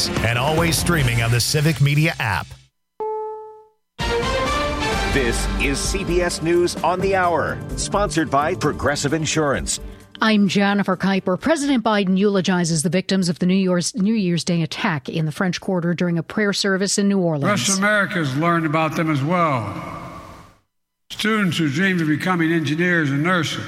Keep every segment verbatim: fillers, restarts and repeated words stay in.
News, and always streaming on the Civic Media app. This is C B S News on the Hour, sponsored by Progressive Insurance. I'm Jennifer Kuiper. President Biden eulogizes the victims of the New Year's, New Year's Day attack in the French Quarter during a prayer service in New Orleans. Russian Americans learned about them as well. Students who dreamed of becoming engineers and nurses.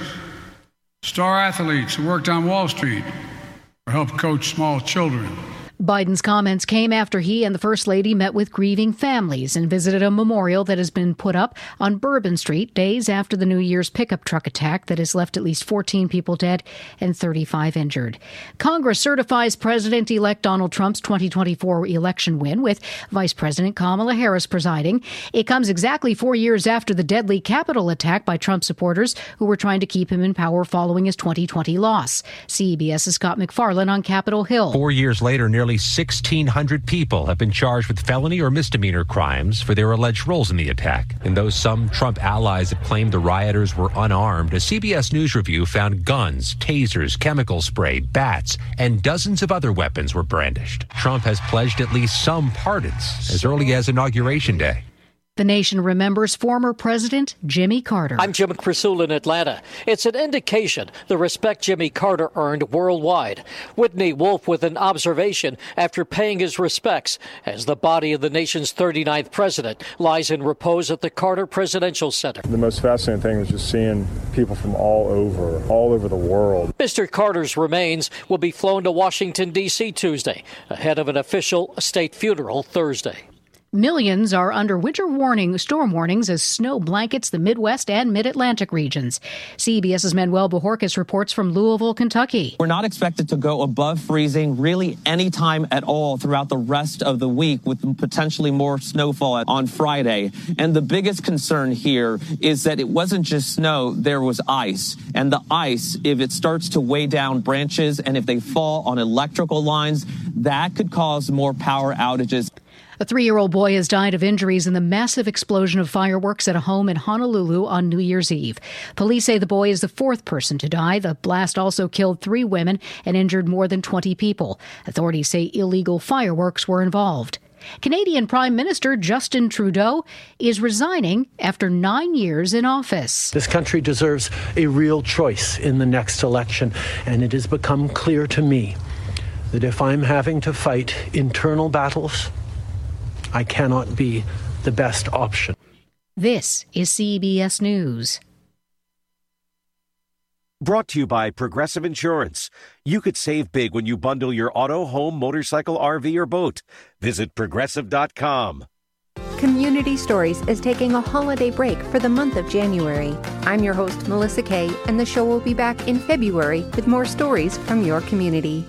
Star athletes who worked on Wall Street or helped coach small children. Biden's comments came after he and the First Lady met with grieving families and visited a memorial that has been put up on Bourbon Street days after the New Year's pickup truck attack that has left at least fourteen people dead and thirty-five injured. Congress certifies President-elect Donald Trump's twenty twenty-four election win, with Vice President Kamala Harris presiding. It comes exactly four years after the deadly Capitol attack by Trump supporters who were trying to keep him in power following his twenty twenty loss. CBS's Scott McFarlane on Capitol Hill. Four years later, nearly sixteen hundred people have been charged with felony or misdemeanor crimes for their alleged roles in the attack. And though some Trump allies have claimed the rioters were unarmed, a C B S News review found guns, tasers, chemical spray, bats, and dozens of other weapons were brandished. Trump has pledged at least some pardons as early as Inauguration Day. The nation remembers former President Jimmy Carter. I'm Jim Krasul in Atlanta. It's an indication the respect Jimmy Carter earned worldwide. Whitney Wolf with an observation after paying his respects as the body of the nation's thirty-ninth president lies in repose at the Carter Presidential Center. The most fascinating thing was just seeing people from all over, all over the world. Mister Carter's remains will be flown to Washington, D C Tuesday, ahead of an official state funeral Thursday. Millions are under winter warning, storm warnings as snow blankets the Midwest and Mid-Atlantic regions. CBS's Manuel Bojorquez reports from Louisville, Kentucky. We're not expected to go above freezing really any time at all throughout the rest of the week, with potentially more snowfall on Friday. And the biggest concern here is that it wasn't just snow, there was ice. And the ice, if it starts to weigh down branches and if they fall on electrical lines, that could cause more power outages. A three-year-old boy has died of injuries in the massive explosion of fireworks at a home in Honolulu on New Year's Eve. Police say the boy is the fourth person to die. The blast also killed three women and injured more than twenty people. Authorities say illegal fireworks were involved. Canadian Prime Minister Justin Trudeau is resigning after nine years in office. This country deserves a real choice in the next election, and it has become clear to me that if I'm having to fight internal battles, I cannot be the best option. This is C B S News. Brought to you by Progressive Insurance. You could save big when you bundle your auto, home, motorcycle, R V, or boat. Visit Progressive dot com. Community Stories is taking a holiday break for the month of January. I'm your host, Melissa Kay, and the show will be back in February with more stories from your community.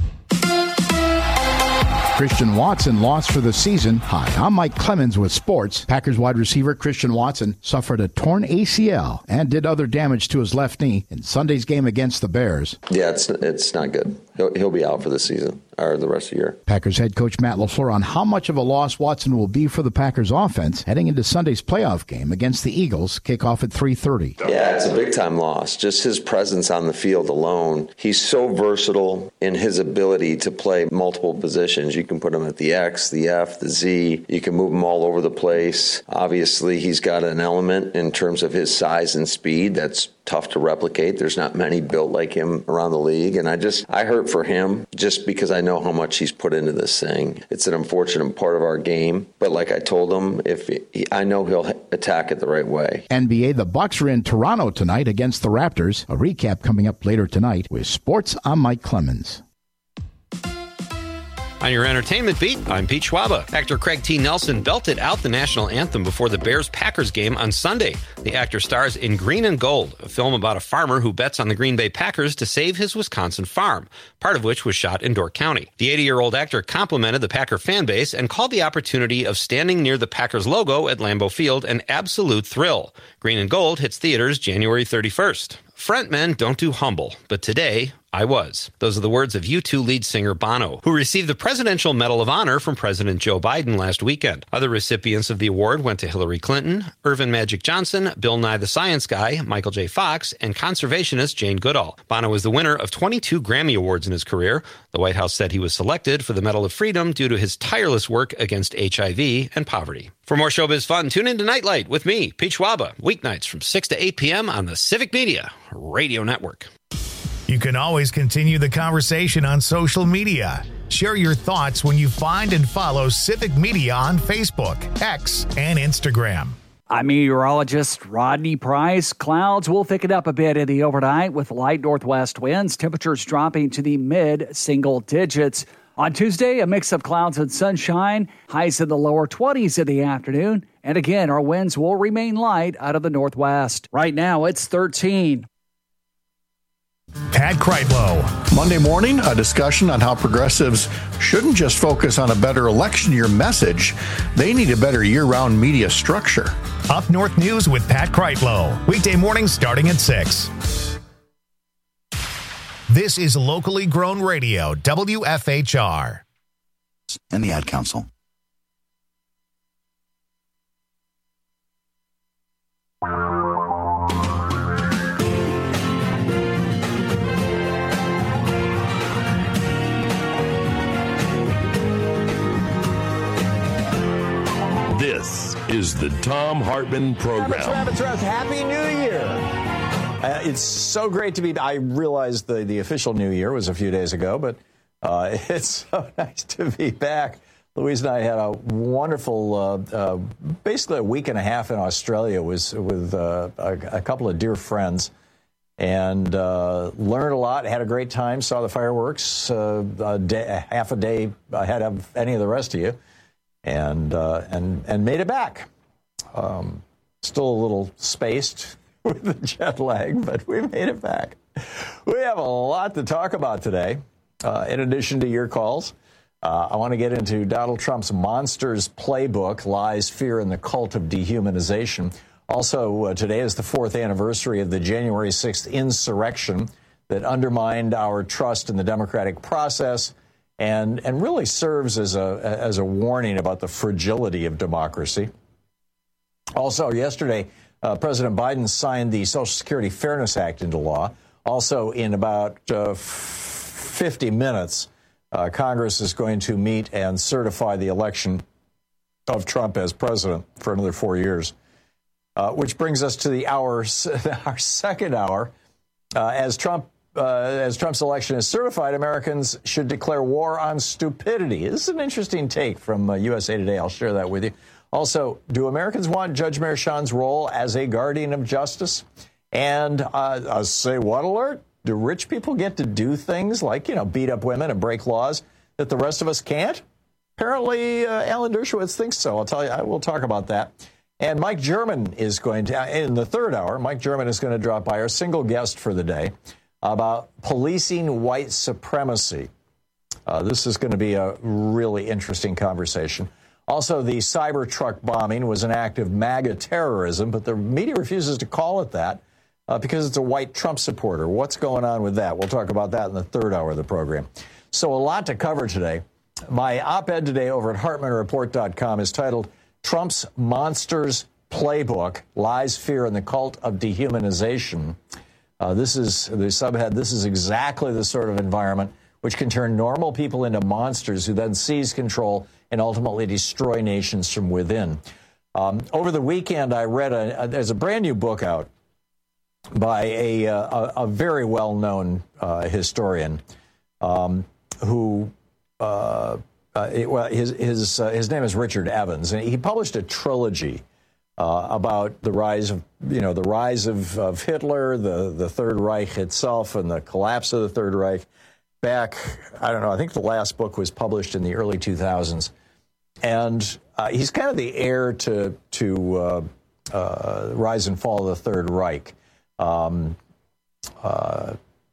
Christian Watson lost for the season. Hi, I'm Mike Clemens with sports. Packers wide receiver Christian Watson suffered a torn A C L and did other damage to his left knee in Sunday's game against the Bears. Yeah, it's it's not good. He'll, he'll be out for the season or the rest of the year. Packers head coach Matt LaFleur on how much of a loss Watson will be for the Packers offense heading into Sunday's playoff game against the Eagles. Kickoff at three thirty. Yeah, it's a big-time loss. Just his presence on the field alone. He's so versatile in his ability to play multiple positions. You can put him at the X, the F, the Z. You can move him all over the place. Obviously, he's got an element in terms of his size and speed that's tough to replicate. There's not many built like him around the league. And I just, I hurt for him just because I know how much he's put into this thing. It's an unfortunate part of our game. But like I told him, if he, I know he'll attack it the right way. N B A, the Bucks are in Toronto tonight against the Raptors. A recap coming up later tonight with sports. I'm Mike Clemens. On your entertainment beat, I'm Pete Schwaba. Actor Craig T. Nelson belted out the national anthem before the Bears-Packers game on Sunday. The actor stars in Green and Gold, a film about a farmer who bets on the Green Bay Packers to save his Wisconsin farm, part of which was shot in Door County. The eighty-year-old actor complimented the Packer fan base and called the opportunity of standing near the Packers logo at Lambeau Field an absolute thrill. Green and Gold hits theaters January thirty-first. Frontmen don't do humble, but today, I was. Those are the words of U two lead singer Bono, who received the Presidential Medal of Honor from President Joe Biden last weekend. Other recipients of the award went to Hillary Clinton, Irvin Magic Johnson, Bill Nye the Science Guy, Michael J. Fox, and conservationist Jane Goodall. Bono was the winner of twenty-two Grammy Awards in his career. The White House said he was selected for the Medal of Freedom due to his tireless work against H I V and poverty. For more showbiz fun, tune in to Nightlight with me, Pete Schwaba, weeknights from six to eight p.m. on the Civic Media Radio Network. You can always continue the conversation on social media. Share your thoughts when you find and follow Civic Media on Facebook, X, and Instagram. I'm meteorologist Rodney Price. Clouds will thicken up a bit in the overnight with light northwest winds, temperatures dropping to the mid-single digits. On Tuesday, a mix of clouds and sunshine, highs in the lower twenties in the afternoon. And again, our winds will remain light out of the northwest. Right now, it's thirteen. Pat Kreitlow. Monday morning, a discussion on how progressives shouldn't just focus on a better election year message. They need a better year-round media structure. Up North News with Pat Kreitlow. Weekday mornings starting at six. This is locally grown radio, W F H R. And the Ad Council. This is the Thom Hartmann Program. Travis, Travis, Happy New Year. Uh, it's so great to be, I realized the, the official New Year was a few days ago, but uh, it's so nice to be back. Louise and I had a wonderful, uh, uh, basically a week and a half in Australia was with uh, a, a couple of dear friends, and uh, learned a lot, had a great time, saw the fireworks uh, a day, half a day ahead of any of the rest of you. And, uh, and and made it back. Um, still a little spaced with the jet lag, but we made it back. We have a lot to talk about today, uh, in addition to your calls. Uh, I want to get into Donald Trump's Monsters Playbook, Lies, Fear, and the Cult of Dehumanization. Also, uh, today is the fourth anniversary of the January sixth insurrection that undermined our trust in the democratic process, and and really serves as a as a warning about the fragility of democracy. Also, yesterday, uh, President Biden signed the Social Security Fairness Act into law. Also, in about uh, fifty minutes, uh, Congress is going to meet and certify the election of Trump as president for another four years, uh, which brings us to the hour, our second hour, uh, as Trump. Uh, as Trump's election is certified, Americans should declare war on stupidity. This is an interesting take from uh, U S A Today. I'll share that with you. Also, do Americans want Judge Merchan's role as a guardian of justice? And uh, a say what alert? Do rich people get to do things like, you know, beat up women and break laws that the rest of us can't? Apparently, uh, Alan Dershowitz thinks so. I'll tell you, I will talk about that. And Mike German is going to, in the third hour, Mike German is going to drop by, our single guest for the day, about policing white supremacy. Uh, this is going to be a really interesting conversation. Also, the Cybertruck bombing was an act of MAGA terrorism, but the media refuses to call it that uh, because it's a white Trump supporter. What's going on with that? We'll talk about that in the third hour of the program. So a lot to cover today. My op-ed today over at Hartmann Report dot com is titled Trump's Monsters Playbook, Lies, Fear, and the Cult of Dehumanization. Uh, this is the subhead. This is exactly the sort of environment which can turn normal people into monsters who then seize control and ultimately destroy nations from within. Um, over the weekend, I read a, a there's a brand new book out by a a, a very well-known uh, historian um, who uh, uh, it, well his his uh, his name is Richard Evans, and he published a trilogy Uh, about the rise of, you know, the rise of, of Hitler, the, the Third Reich itself, and the collapse of the Third Reich back, I don't know, I think the last book was published in the early two thousands. And uh, he's kind of the heir to, to uh, uh, Rise and Fall of the Third Reich. Um, uh,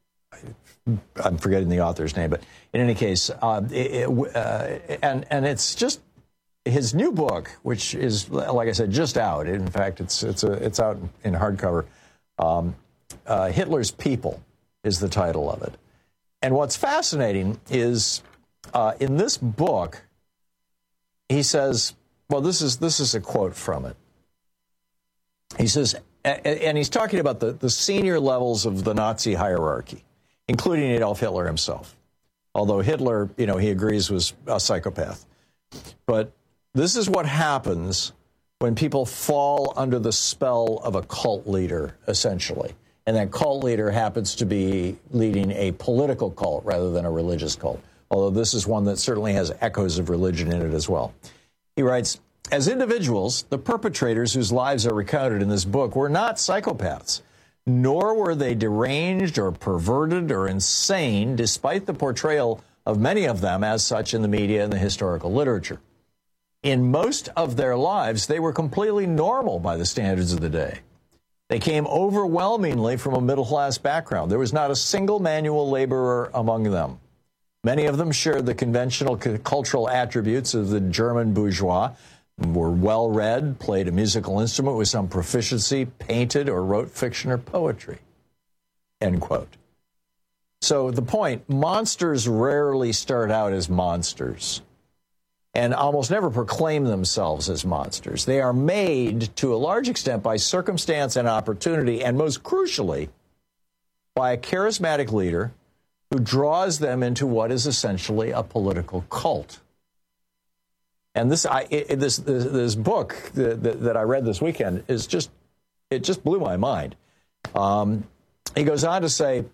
I'm forgetting the author's name, but in any case, uh, it, it, uh, and, and it's just, his new book, which is, like I said, just out. In fact, it's it's a, it's out in hardcover. Um, uh, Hitler's People is the title of it, and what's fascinating is uh, in this book, he says, well, this is this is a quote from it. He says, and he's talking about the, the senior levels of the Nazi hierarchy, including Adolf Hitler himself. Although Hitler, you know, he agrees was a psychopath. But this is what happens when people fall under the spell of a cult leader, essentially. And that cult leader happens to be leading a political cult rather than a religious cult, although this is one that certainly has echoes of religion in it as well. He writes, as individuals, the perpetrators whose lives are recounted in this book were not psychopaths, nor were they deranged or perverted or insane, despite the portrayal of many of them as such in the media and the historical literature. In most of their lives, they were completely normal by the standards of the day. They came overwhelmingly from a middle-class background. There was not a single manual laborer among them. Many of them shared the conventional cultural attributes of the German bourgeois, were well-read, played a musical instrument with some proficiency, painted or wrote fiction or poetry. End quote. So the point, monsters rarely start out as monsters and almost never proclaim themselves as monsters. They are made, to a large extent, by circumstance and opportunity, and most crucially, by a charismatic leader who draws them into what is essentially a political cult. And this, I, it, this, this, this book that, that I read this weekend is just, it just blew my mind. Um, he goes on to say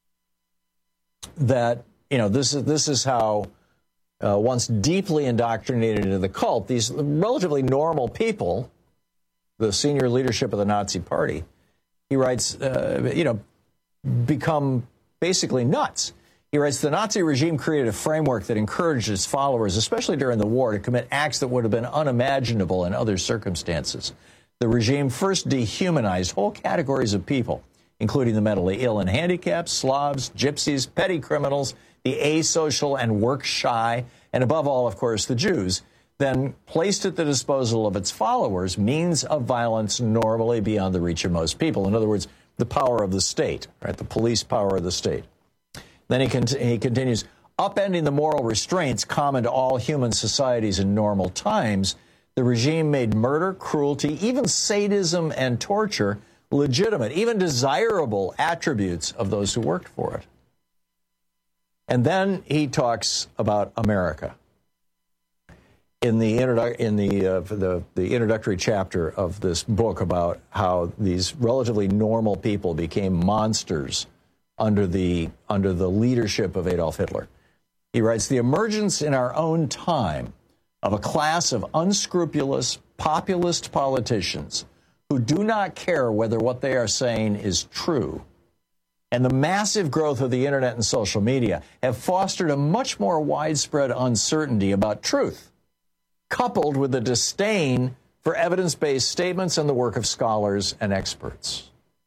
that, you know, this is, this is how uh, once deeply indoctrinated into the cult, these relatively normal people, the senior leadership of the Nazi Party, he writes, uh, you know, become basically nuts. He writes, the Nazi regime created a framework that encouraged its followers, especially during the war, to commit acts that would have been unimaginable in other circumstances. The regime first dehumanized whole categories of people, including the mentally ill and handicapped, Slavs, gypsies, petty criminals, the asocial and work-shy, and above all, of course, the Jews, then placed at the disposal of its followers means of violence normally beyond the reach of most people. In other words, the power of the state, right? The police power of the state. Then he, cont- he continues, upending the moral restraints common to all human societies in normal times, the regime made murder, cruelty, even sadism and torture legitimate, even desirable attributes of those who worked for it. And then he talks about America. In the, introdu- in the, uh, the, the introductory chapter of this book about how these relatively normal people became monsters under the, under the leadership of Adolf Hitler. He writes, the emergence in our own time of a class of unscrupulous, populist politicians who do not care whether what they are saying is true, and the massive growth of the internet and social media have fostered a much more widespread uncertainty about truth, coupled with a disdain for evidence-based statements and the work of scholars and experts.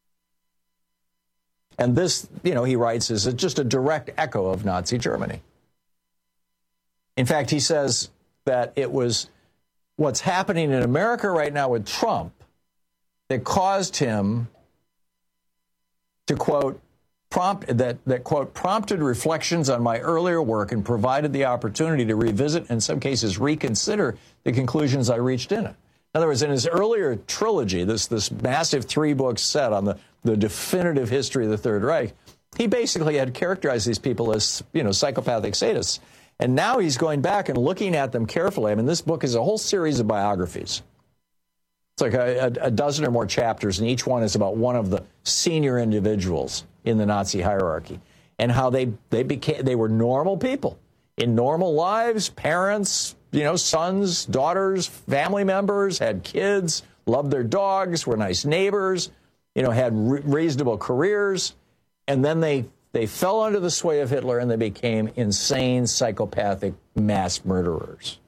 And this, you know, he writes, is just a direct echo of Nazi Germany. In fact, he says that it was what's happening in America right now with Trump that caused him to, quote, prompt, that, that, quote, prompted reflections on my earlier work and provided the opportunity to revisit, in some cases reconsider, the conclusions I reached in it. In other words, in his earlier trilogy, this, this massive three-book set on the, the definitive history of the Third Reich, he basically had characterized these people as, you know, psychopathic sadists. And now he's going back and looking at them carefully. I mean, this book is a whole series of biographies. It's like a, a, a dozen or more chapters, and each one is about one of the senior individuals in the Nazi hierarchy and how they, they became, they were normal people in normal lives, parents, you know, sons, daughters, family members, had kids, loved their dogs, were nice neighbors, you know, had re- reasonable careers. And then they, they fell under the sway of Hitler and they became insane, psychopathic mass murderers.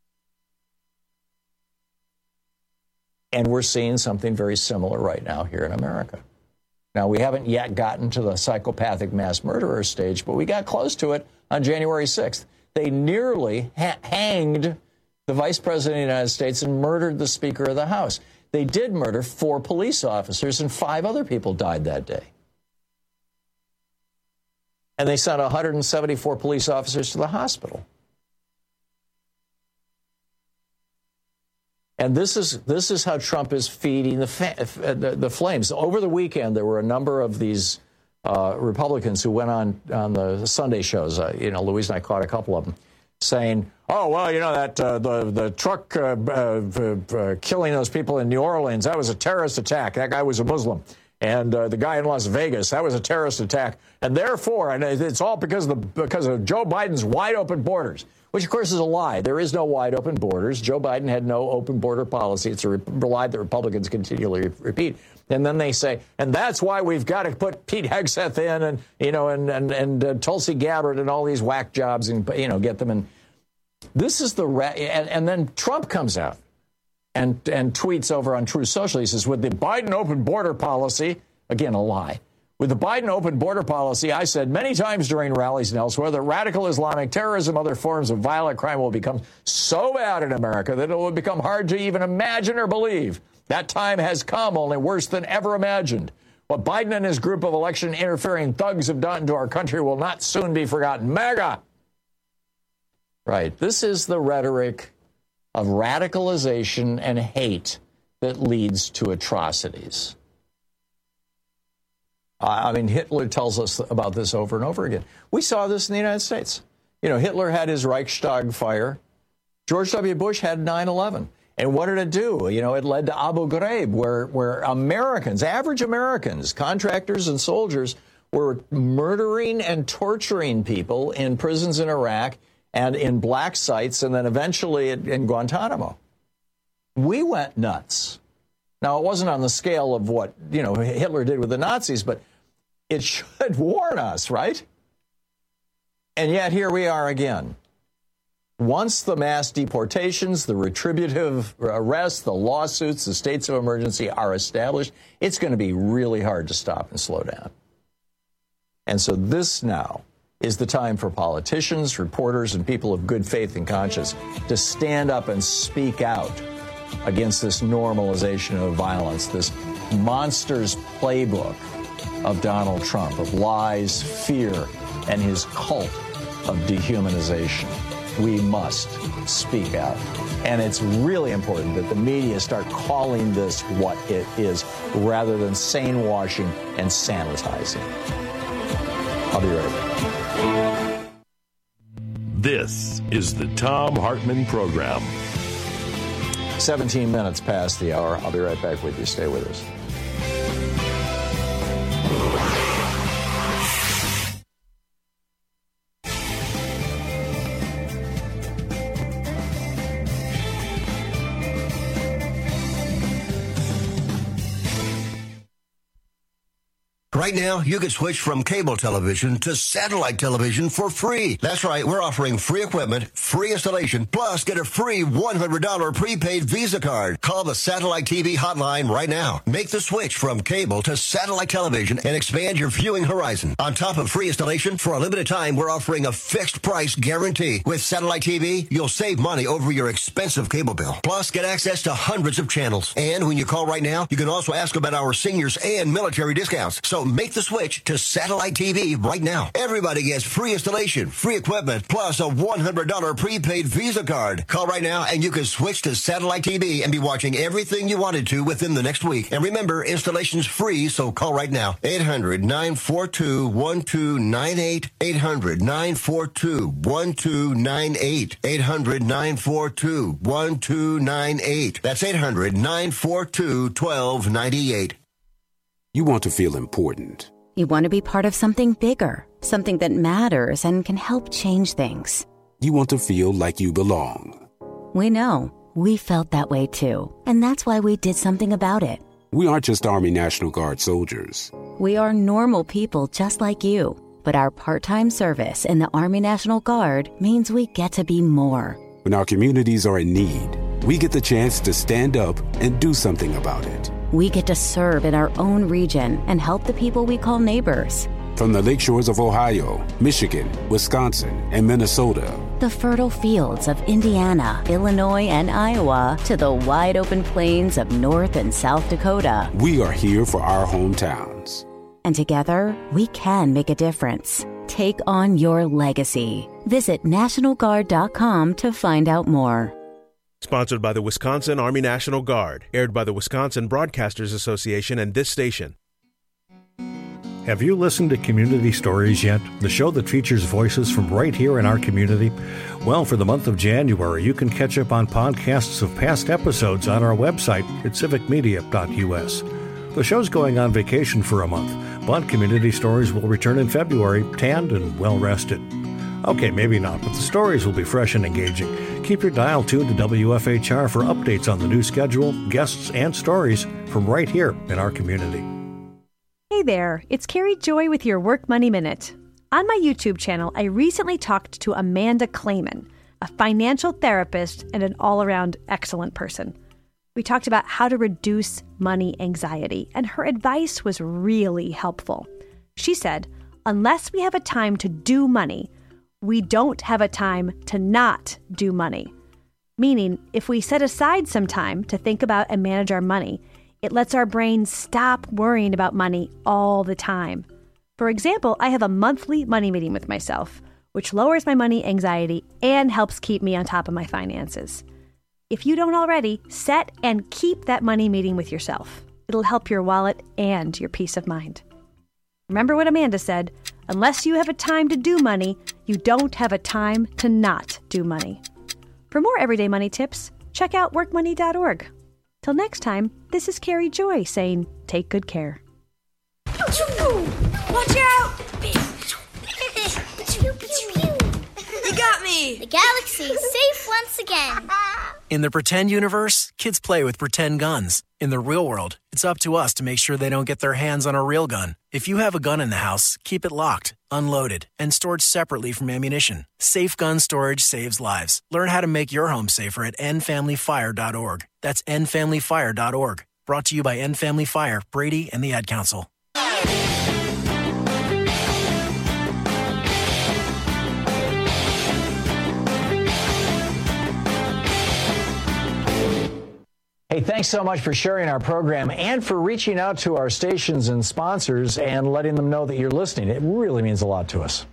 And we're seeing something very similar right now here in America. Now, we haven't yet gotten to the psychopathic mass murderer stage, but we got close to it on January sixth. They nearly ha- hanged the vice president of the United States and murdered the Speaker of the House. They did murder four police officers, and five other people died that day. and they sent one hundred seventy-four police officers to the hospital. And this is this is how Trump is feeding the, fa- the the flames. Over the weekend, there were a number of these uh, Republicans who went on on the Sunday shows. Uh, you know, Louise and I caught a couple of them saying, "Oh, well, you know that uh, the the truck uh, uh, uh, killing those people in New Orleans, that was a terrorist attack. That guy was a Muslim, and uh, the guy in Las Vegas, that was a terrorist attack. And therefore, and it's all because of the because of Joe Biden's wide open borders." Which, of course, is a lie. There is no wide open borders. Joe Biden had no open border policy. It's a re- lie that Republicans continually repeat. And then they say, and that's why we've got to put Pete Hegseth in and, you know, and, and, and uh, Tulsi Gabbard and all these whack jobs and, you know, get them in. This is the, ra- and, and then Trump comes out and, and tweets over on Truth Social. He says, with the Biden open border policy, again, a lie. With the Biden open border policy, I said many times during rallies and elsewhere that radical Islamic terrorism, other forms of violent crime will become so bad in America that it will become hard to even imagine or believe. That time has come, only worse than ever imagined. What Biden and his group of election interfering thugs have done to our country will not soon be forgotten. MAGA! Right. This is the rhetoric of radicalization and hate that leads to atrocities. I mean, Hitler tells us about this over and over again. We saw this in the United States. You know, Hitler had his Reichstag fire. George W. Bush had nine eleven. And what did it do? You know, it led to Abu Ghraib, where, where Americans, average Americans, contractors and soldiers, were murdering and torturing people in prisons in Iraq and in black sites, and then eventually in Guantanamo. We went nuts. Now, it wasn't on the scale of what, you know, Hitler did with the Nazis, but it should warn us, right? And yet here we are again. Once the mass deportations, the retributive arrests, the lawsuits, the states of emergency are established, it's going to be really hard to stop and slow down. And so this now is the time for politicians, reporters, and people of good faith and conscience to stand up and speak out against this normalization of violence, this monster's playbook of Donald Trump, of lies, fear, and his cult of dehumanization. We must speak out. And it's really important that the media start calling this what it is, rather than sane washing and sanitizing. I'll be right back. This is the Thom Hartmann Program. seventeen minutes past the hour. I'll be right back with you. Stay with us. Right now, you can switch from cable television to satellite television for free. That's right. We're offering free equipment, free installation, plus get a free one hundred dollars prepaid Visa card. Call the Satellite T V hotline right now. Make the switch from cable to satellite television and expand your viewing horizon. On top of free installation, for a limited time, we're offering a fixed price guarantee. With Satellite T V, you'll save money over your expensive cable bill. Plus, get access to hundreds of channels. And when you call right now, you can also ask about our seniors and military discounts. So make the switch to Satellite T V right now. Everybody gets free installation, free equipment, plus a one hundred dollars prepaid Visa card. Call right now and you can switch to Satellite T V and be watching everything you wanted to within the next week. And remember, installation's free, so call right now. eight hundred, nine four two, one two nine eight. eight hundred, nine four two, one two nine eight. eight hundred, nine four two, one two nine eight. That's eight hundred, nine four two, one two nine eight. You want to feel important. You want to be part of something bigger, something that matters and can help change things. You want to feel like you belong. We know. We felt that way too. And that's why we did something about it. We aren't just Army National Guard soldiers. We are normal people just like you. But our part-time service in the Army National Guard means we get to be more. When our communities are in need, we get the chance to stand up and do something about it. We get to serve in our own region and help the people we call neighbors. From the lakeshores of Ohio, Michigan, Wisconsin, and Minnesota, the fertile fields of Indiana, Illinois, and Iowa, to the wide open plains of North and South Dakota, we are here for our hometowns. And together, we can make a difference. take on your legacy. Visit National Guard dot com to find out more. Sponsored by the Wisconsin Army National Guard. Aired by the Wisconsin Broadcasters Association and this station. Have you listened to Community Stories yet? The show that features voices from right here in our community? Well, for the month of January, you can catch up on podcasts of past episodes on our website at civic media dot u s. The show's going on vacation for a month, but Community Stories will return in February, tanned and well-rested. Okay, maybe not, but the stories will be fresh and engaging. Keep your dial tuned to W F H R for updates on the new schedule, guests, and stories from right here in our community. Hey there, it's Carrie Joy with your Work Money Minute. On my YouTube channel, I recently talked to Amanda Clayman, a financial therapist and an all-around excellent person. We talked about how to reduce money anxiety, and her advice was really helpful. She said, unless we have a time to do money, we don't have a time to not do money. Meaning, if we set aside some time to think about and manage our money, it lets our brain stop worrying about money all the time. For example, I have a monthly money meeting with myself, which lowers my money anxiety and helps keep me on top of my finances. If you don't already, set and keep that money meeting with yourself. It'll help your wallet and your peace of mind. Remember what Amanda said, unless you have a time to do money, you don't have a time to not do money. For more everyday money tips, check out work money dot org. Till next time, this is Carrie Joy saying, take good care. Watch out! You got me! The galaxy is safe once again. In the pretend universe, kids play with pretend guns. In the real world, it's up to us to make sure they don't get their hands on a real gun. If you have a gun in the house, keep it locked, unloaded, and stored separately from ammunition. Safe gun storage saves lives. Learn how to make your home safer at end family fire dot org. That's end family fire dot org. Brought to you by End Family Fire, Brady, and the Ad Council. Hey, thanks so much for sharing our program and for reaching out to our stations and sponsors and letting them know that you're listening. It really means a lot to us.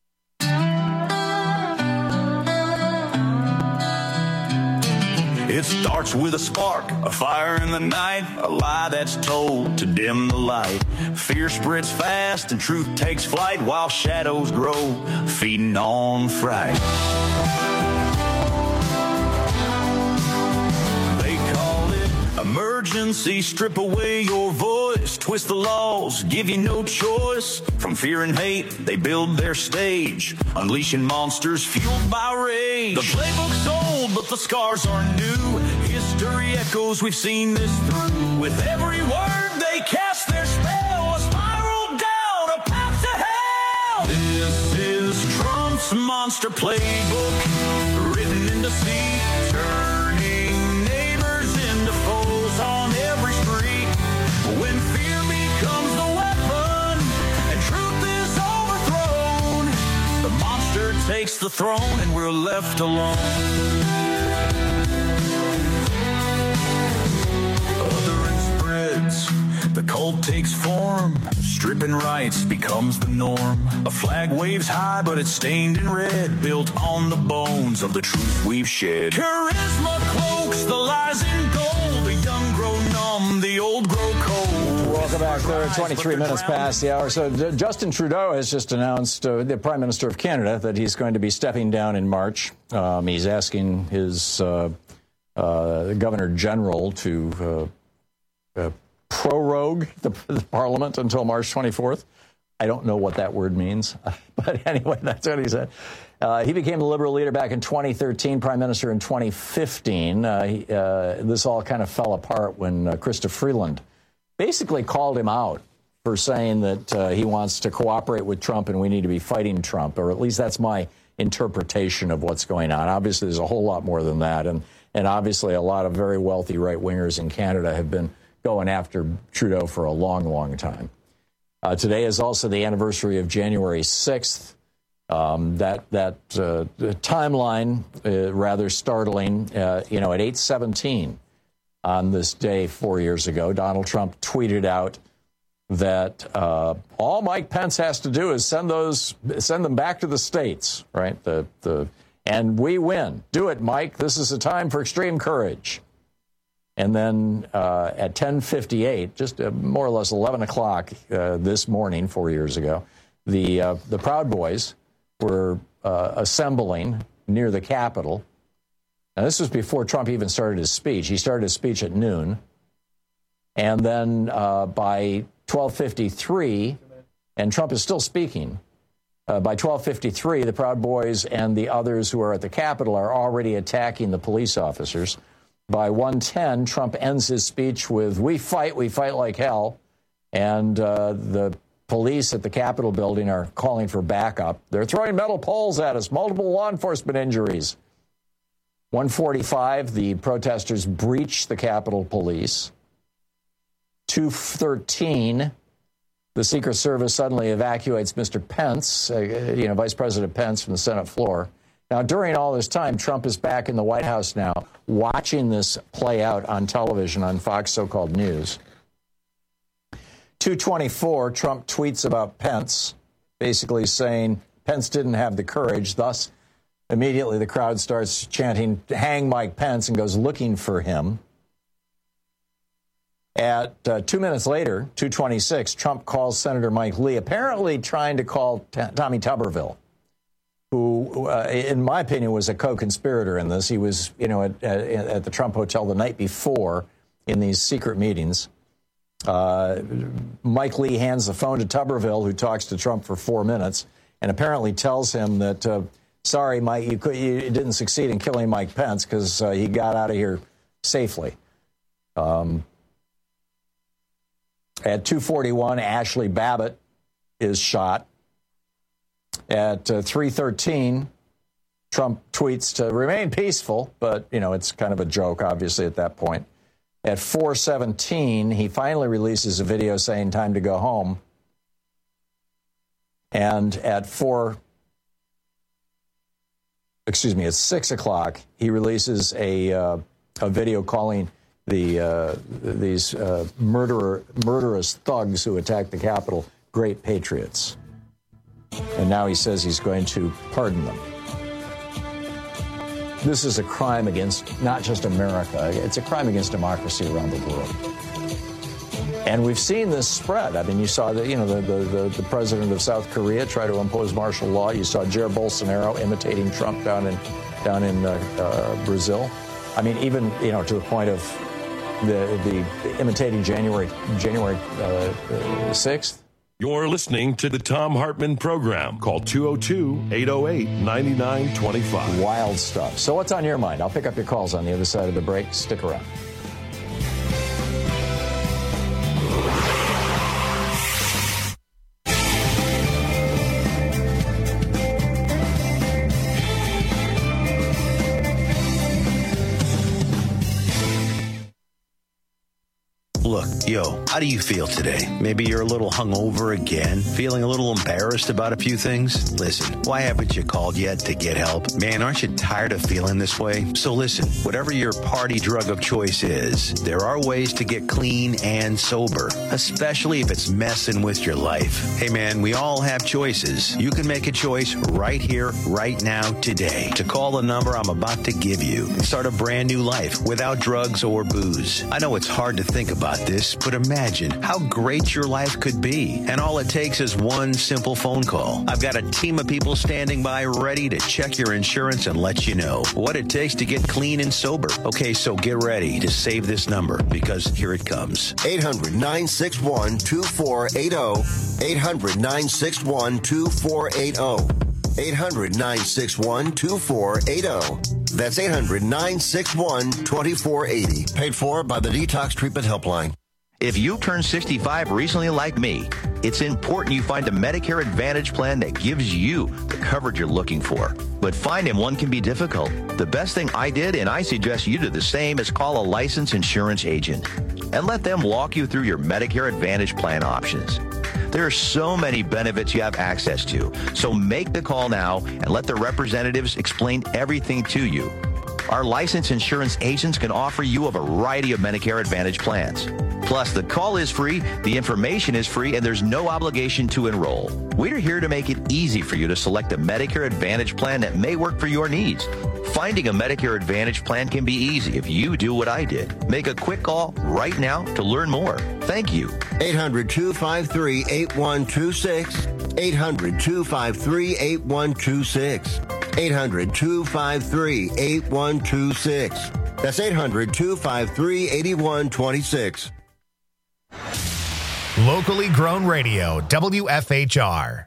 It starts with a spark, a fire in the night, a lie that's told to dim the light. Fear spreads fast and truth takes flight while shadows grow, feeding on fright. Emergency, strip away your voice, twist the laws, give you no choice. From fear and hate, they build their stage, unleashing monsters fueled by rage. The playbook's old, but the scars are new. History echoes, we've seen this through. With every word, they cast their spell, a spiral down, a path to hell. This is Trump's monster playbook, written in deceit, turning neighbors into foes on every street. When fear becomes the weapon and truth is overthrown, the monster takes the throne and we're left alone. Othering spreads, the cult takes form, stripping rights becomes the norm. A flag waves high, but it's stained in red, built on the bones of the truth we've shed. Charisma cloaks the lies in gold, the young grow numb, the old grow cold. Welcome back. There, twenty-three minutes past the hour. So uh, Justin Trudeau has just announced, uh, the Prime Minister of Canada, that he's going to be stepping down in March. Um, he's asking his uh, uh, Governor General to uh, uh, prorogue the, the Parliament until March twenty-fourth. I don't know what that word means, but anyway, that's what he said. Uh, he became the Liberal leader back in twenty thirteen, Prime Minister in twenty fifteen. Uh, he, uh, this all kind of fell apart when uh, Chrystia Freeland basically called him out for saying that uh, he wants to cooperate with Trump and we need to be fighting Trump, or at least that's my interpretation of what's going on. Obviously, there's a whole lot more than that, and, and obviously a lot of very wealthy right-wingers in Canada have been going after Trudeau for a long, long time. Uh, today is also the anniversary of January sixth. Um, that that uh, timeline, uh, rather startling. Uh, you know, at eight seventeen on this day four years ago, Donald Trump tweeted out that uh, all Mike Pence has to do is send those, send them back to the states, right? The the and we win. Do it, Mike. This is a time for extreme courage. And then uh, at ten fifty-eight, just uh, more or less eleven o'clock uh, this morning, four years ago, the uh, the Proud Boys were uh, assembling near the Capitol. Now, this was before Trump even started his speech. He started his speech at noon. And then uh, by twelve fifty-three, and Trump is still speaking, uh, by twelve fifty-three, the Proud Boys and the others who are at the Capitol are already attacking the police officers. By one ten, Trump ends his speech with, "We fight, we fight like hell." And uh, the police at the Capitol building are calling for backup. They're throwing metal poles at us, multiple law enforcement injuries. one forty-five, the protesters breach the Capitol Police. two thirteen, the Secret Service suddenly evacuates Mister Pence, uh, you know, Vice President Pence, from the Senate floor. Now, during all this time, Trump is back in the White House now, watching this play out on television on Fox so-called News. two twenty-four, Trump tweets about Pence, basically saying Pence didn't have the courage. Thus, immediately the crowd starts chanting, "Hang Mike Pence," and goes looking for him. At uh, two minutes later, two twenty-six, Trump calls Senator Mike Lee, apparently trying to call T- Tommy Tuberville, who, uh, in my opinion, was a co-conspirator in this. He was, you know, at, at, at the Trump Hotel the night before in these secret meetings. Uh, Mike Lee hands the phone to Tuberville, who talks to Trump for four minutes, and apparently tells him that, uh, sorry, Mike, you, could, you didn't succeed in killing Mike Pence because uh, he got out of here safely. Um, at two forty-one, Ashley Babbitt is shot. At uh, three thirteen, Trump tweets to remain peaceful, but, you know, it's kind of a joke, obviously, at that point. At four seventeen, he finally releases a video saying time to go home. And at four, excuse me, at six o'clock, he releases a uh, a video calling the uh, these uh, murderer murderous thugs who attacked the Capitol great patriots. And now he says he's going to pardon them. This is a crime against not just America, it's a crime against democracy around the world. And we've seen this spread. I mean, you saw the, you know, the, the, the president of South Korea try to impose martial law. You saw Jair Bolsonaro imitating Trump down in down in uh, uh, Brazil. I mean, even, you know, to the point of the the imitating January January uh, sixth. You're listening to the Thom Hartmann Program. Call two oh two, eight oh eight, nine nine two five. Wild stuff. So what's on your mind? I'll pick up your calls on the other side of the break. Stick around. Look, yo, how do you feel today? Maybe you're a little hungover again, feeling a little embarrassed about a few things? Listen, why haven't you called yet to get help? Man, aren't you tired of feeling this way? So listen, whatever your party drug of choice is, there are ways to get clean and sober, especially if it's messing with your life. Hey man, we all have choices. You can make a choice right here, right now, today, to call the number I'm about to give you and start a brand new life without drugs or booze. I know it's hard to think about this, but imagine how great your life could be. And all it takes is one simple phone call. I've got a team of people standing by ready to check your insurance and let you know what it takes to get clean and sober. Okay, so get ready to save this number because here it comes. eight hundred, nine six one, two four eight zero. eight hundred, nine six one, two four eight zero. eight hundred, nine six one, two four eight zero. That's eight hundred, nine six one, two four eight zero. Paid for by the Detox Treatment Helpline. If you turned sixty-five recently like me, it's important you find a Medicare Advantage plan that gives you the coverage you're looking for. But finding one can be difficult. The best thing I did, and I suggest you do the same, is call a licensed insurance agent and let them walk you through your Medicare Advantage plan options. There are so many benefits you have access to, so make the call now and let the representatives explain everything to you. Our licensed insurance agents can offer you a variety of Medicare Advantage plans. Plus, the call is free, the information is free, and there's no obligation to enroll. We're here to make it easy for you to select a Medicare Advantage plan that may work for your needs. Finding a Medicare Advantage plan can be easy if you do what I did. Make a quick call right now to learn more. Thank you. eight hundred, two five three, eight one two six. eight hundred, two five three, eight one two six. eight hundred, two five three, eight one two six. That's eight hundred, two five three, eight one two six. Locally grown radio, W F H R.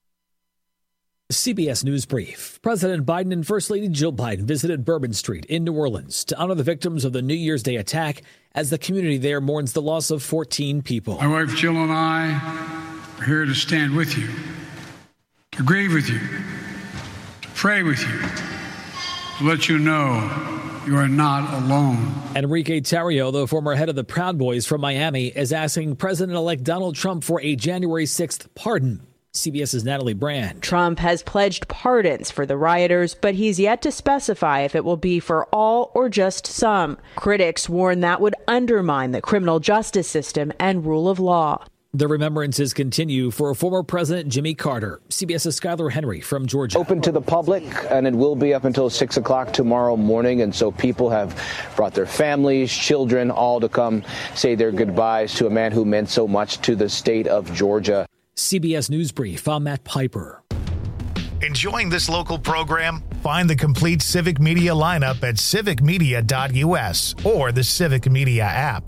C B S News Brief. President Biden and First Lady Jill Biden visited Bourbon Street in New Orleans to honor the victims of the New Year's Day attack as the community there mourns the loss of fourteen people. My wife Jill and I are here to stand with you, to grieve with you, to pray with you, to let you know you are not alone. Enrique Tarrio, the former head of the Proud Boys from Miami, is asking President-elect Donald Trump for a January sixth pardon. CBS's Natalie Brand. Trump has pledged pardons for the rioters, but he's yet to specify if it will be for all or just some. Critics warn that would undermine the criminal justice system and rule of law. The remembrances continue for former President Jimmy Carter. CBS's Skylar Henry from Georgia. Open to the public, and it will be up until six o'clock tomorrow morning. And so people have brought their families, children, all to come say their goodbyes to a man who meant so much to the state of Georgia. C B S News Brief, I'm Matt Piper. Enjoying this local program? Find the complete Civic Media lineup at civic media dot U S or the Civic Media app.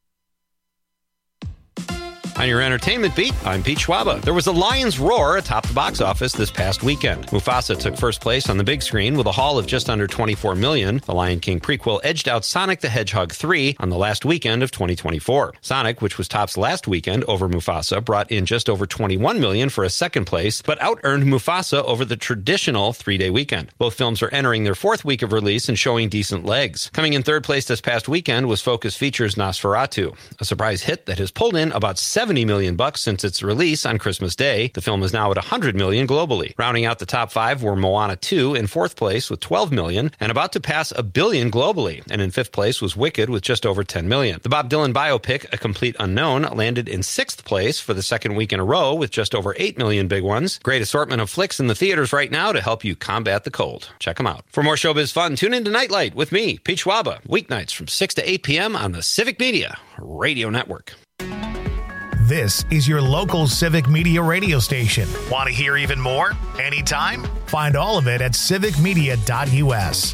On your entertainment beat, I'm Pete Schwaba. There was a lion's roar atop the box office this past weekend. Mufasa took first place on the big screen with a haul of just under twenty-four million dollars. The Lion King prequel edged out Sonic the Hedgehog three on the last weekend of twenty twenty-four. Sonic, which was tops last weekend over Mufasa, brought in just over twenty-one million dollars for a second place, but out-earned Mufasa over the traditional three-day weekend. Both films are entering their fourth week of release and showing decent legs. Coming in third place this past weekend was Focus Features' Nosferatu, a surprise hit that has pulled in about seventy million bucks since its release on Christmas Day. The film is now at one hundred million globally. Rounding out the top five were Moana two in fourth place with twelve million and about to pass a billion globally. And in fifth place was Wicked with just over ten million. The Bob Dylan biopic, A Complete Unknown, landed in sixth place for the second week in a row with just over eight million big ones. Great assortment of flicks in the theaters right now to help you combat the cold. Check them out. For more showbiz fun, tune in to Nightlight with me, Pete Schwaba, weeknights from six to eight p.m. on the Civic Media Radio Network. This is your local Civic Media radio station. Want to hear even more? Anytime? Find all of it at civic media dot U S.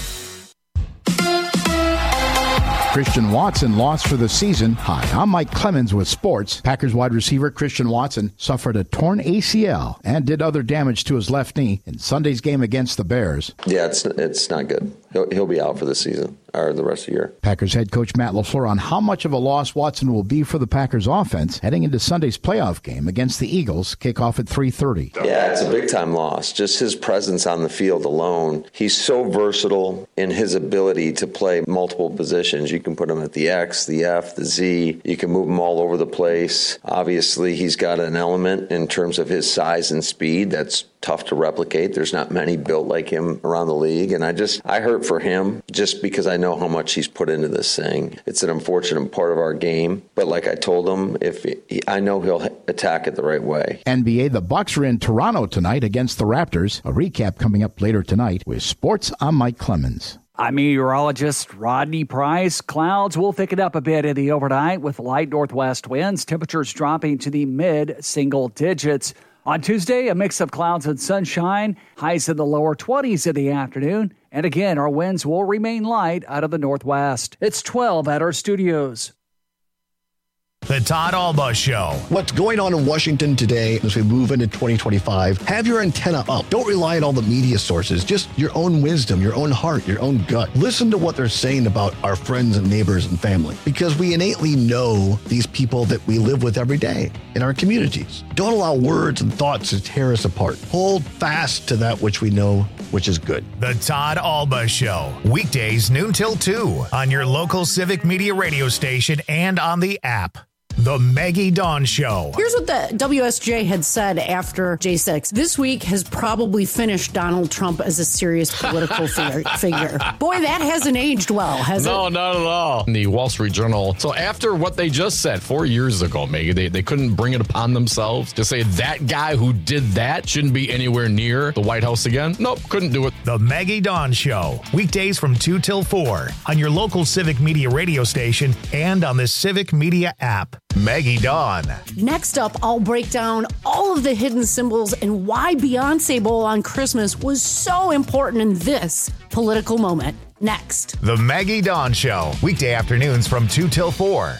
Christian Watson lost for the season. Hi, I'm Mike Clemens with sports. Packers wide receiver Christian Watson suffered a torn A C L and did other damage to his left knee in Sunday's game against the Bears. Yeah, it's it's not good. He'll, he'll be out for the season or the rest of the year. Packers head coach Matt LaFleur on how much of a loss Watson will be for the Packers offense heading into Sunday's playoff game against the Eagles. Kickoff at three thirty. Yeah, it's a big-time loss. Just his presence on the field alone. He's so versatile in his ability to play multiple positions. You can put him at the X, the F, the Z. You can move him all over the place. Obviously, he's got an element in terms of his size and speed that's tough to replicate. There's not many built like him around the league. And I just, I hurt for him just because I know how much he's put into this thing. It's an unfortunate part of our game. But like I told him, if he, I know he'll attack it the right way. N B A, the Bucks are in Toronto tonight against the Raptors. A recap coming up later tonight. With sports, I'm Mike Clemens. I'm meteorologist Rodney Price. Clouds will thicken up a bit in the overnight with light northwest winds. Temperatures dropping to the mid-single digits. On Tuesday, a mix of clouds and sunshine, highs in the lower twenties in the afternoon. And again, our winds will remain light out of the northwest. It's twelve at our studios. The Todd Alba Show. What's going on in Washington today as we move into twenty twenty-five? Have your antenna up. Don't rely on all the media sources. Just your own wisdom, your own heart, your own gut. Listen to what they're saying about our friends and neighbors and family, because we innately know these people that we live with every day in our communities. Don't allow words and thoughts to tear us apart. Hold fast to that which we know, which is good. The Todd Alba Show. Weekdays noon till two on your local Civic Media radio station and on the app. The Maggie Dawn Show. Here's what the W S J had said after J six. This week has probably finished Donald Trump as a serious political figure. figure. Boy, that hasn't aged well, has no, it? No, not at all. In the Wall Street Journal. So after what they just said four years ago, Maggie, they, they couldn't bring it upon themselves to say that guy who did that shouldn't be anywhere near the White House again. Nope, couldn't do it. The Maggie Dawn Show. Weekdays from two till four on your local Civic Media radio station and on the Civic Media app. Maggie Dawn. Next up, I'll break down all of the hidden symbols and why Beyonce Bowl on Christmas was so important in this political moment. Next. The Maggie Dawn Show. Weekday afternoons from two till four.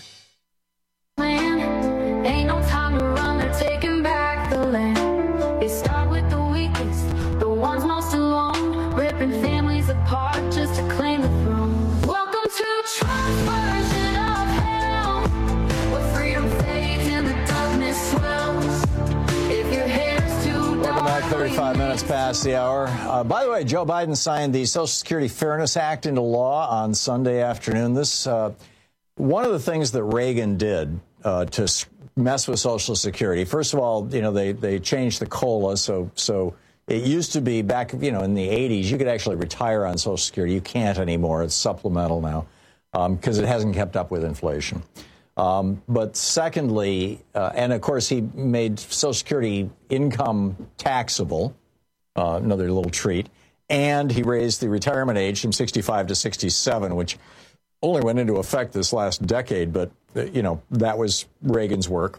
Land, ain't no time to run, they're taking back the land. They start with the weakest, the ones most alone, ripping families apart just to claim the throne. Welcome to Trump's version of hell, where freedom fades and the darkness swells. If your hair's too dark. Welcome back, thirty-five minutes past the hour. Uh, by the way, Joe Biden signed the Social Security Fairness Act into law on Sunday afternoon. This uh, one of the things that Reagan did uh, to mess with Social Security. First of all, you know, they they changed the COLA, so so it used to be back, you know, in the eighties, you could actually retire on Social Security. You can't anymore. It's supplemental now because um, it hasn't kept up with inflation. Um, but secondly, uh, and of course, he made Social Security income taxable, uh, another little treat, and he raised the retirement age from sixty-five to sixty-seven, which only went into effect this last decade, but, you know, that was Reagan's work.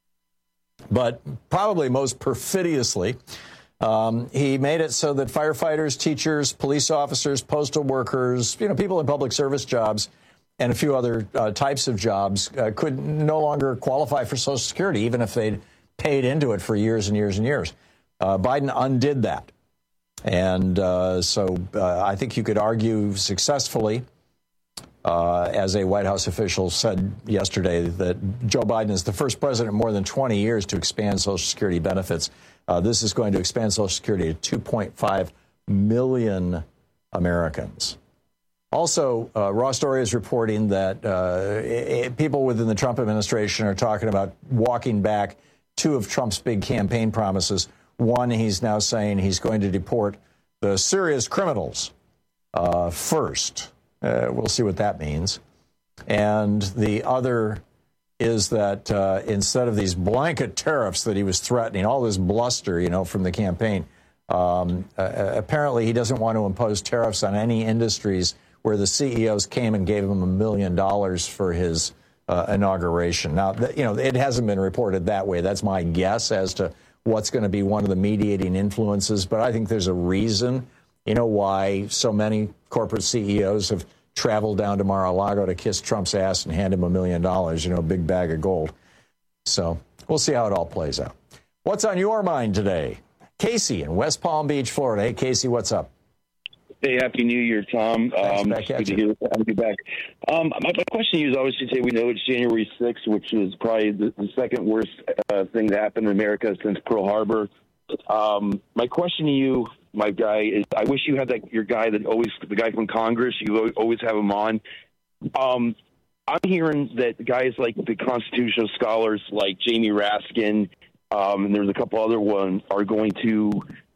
But probably most perfidiously, um, he made it so that firefighters, teachers, police officers, postal workers, you know, people in public service jobs, and a few other uh, types of jobs uh, could no longer qualify for Social Security, even if they'd paid into it for years and years and years. Uh, Biden undid that. And uh, so uh, I think you could argue successfully, uh, as a White House official said yesterday, that Joe Biden is the first president in more than twenty years to expand Social Security benefits. Uh, this is going to expand Social Security to two point five million Americans. Also, uh, Raw Story is reporting that uh, it, people within the Trump administration are talking about walking back two of Trump's big campaign promises. One, he's now saying he's going to deport the serious criminals uh, first. Uh, we'll see what that means. And the other is that uh, instead of these blanket tariffs that he was threatening, all this bluster, you know, from the campaign, um, uh, apparently he doesn't want to impose tariffs on any industries where the C E Os came and gave him a million dollars for his uh, inauguration. Now, th- you know, it hasn't been reported that way. That's my guess as to what's going to be one of the mediating influences. But I think there's a reason, you know, why so many corporate C E Os have traveled down to Mar-a-Lago to kiss Trump's ass and hand him a million dollars, you know, a big bag of gold. So we'll see how it all plays out. What's on your mind today? Casey in West Palm Beach, Florida. Hey, Casey, what's up? Hey, Happy New Year, Tom. Thanks, um, back good to hear. I'll be back. Um, my, my question to you is always to say we know it's January sixth, which is probably the, the second worst uh, thing that happened in America since Pearl Harbor. Um, my question to you, my guy, is I wish you had that your guy that always the guy from Congress. You always have him on. Um, I'm hearing that guys like the constitutional scholars like Jamie Raskin, um, and there's a couple other ones, are going to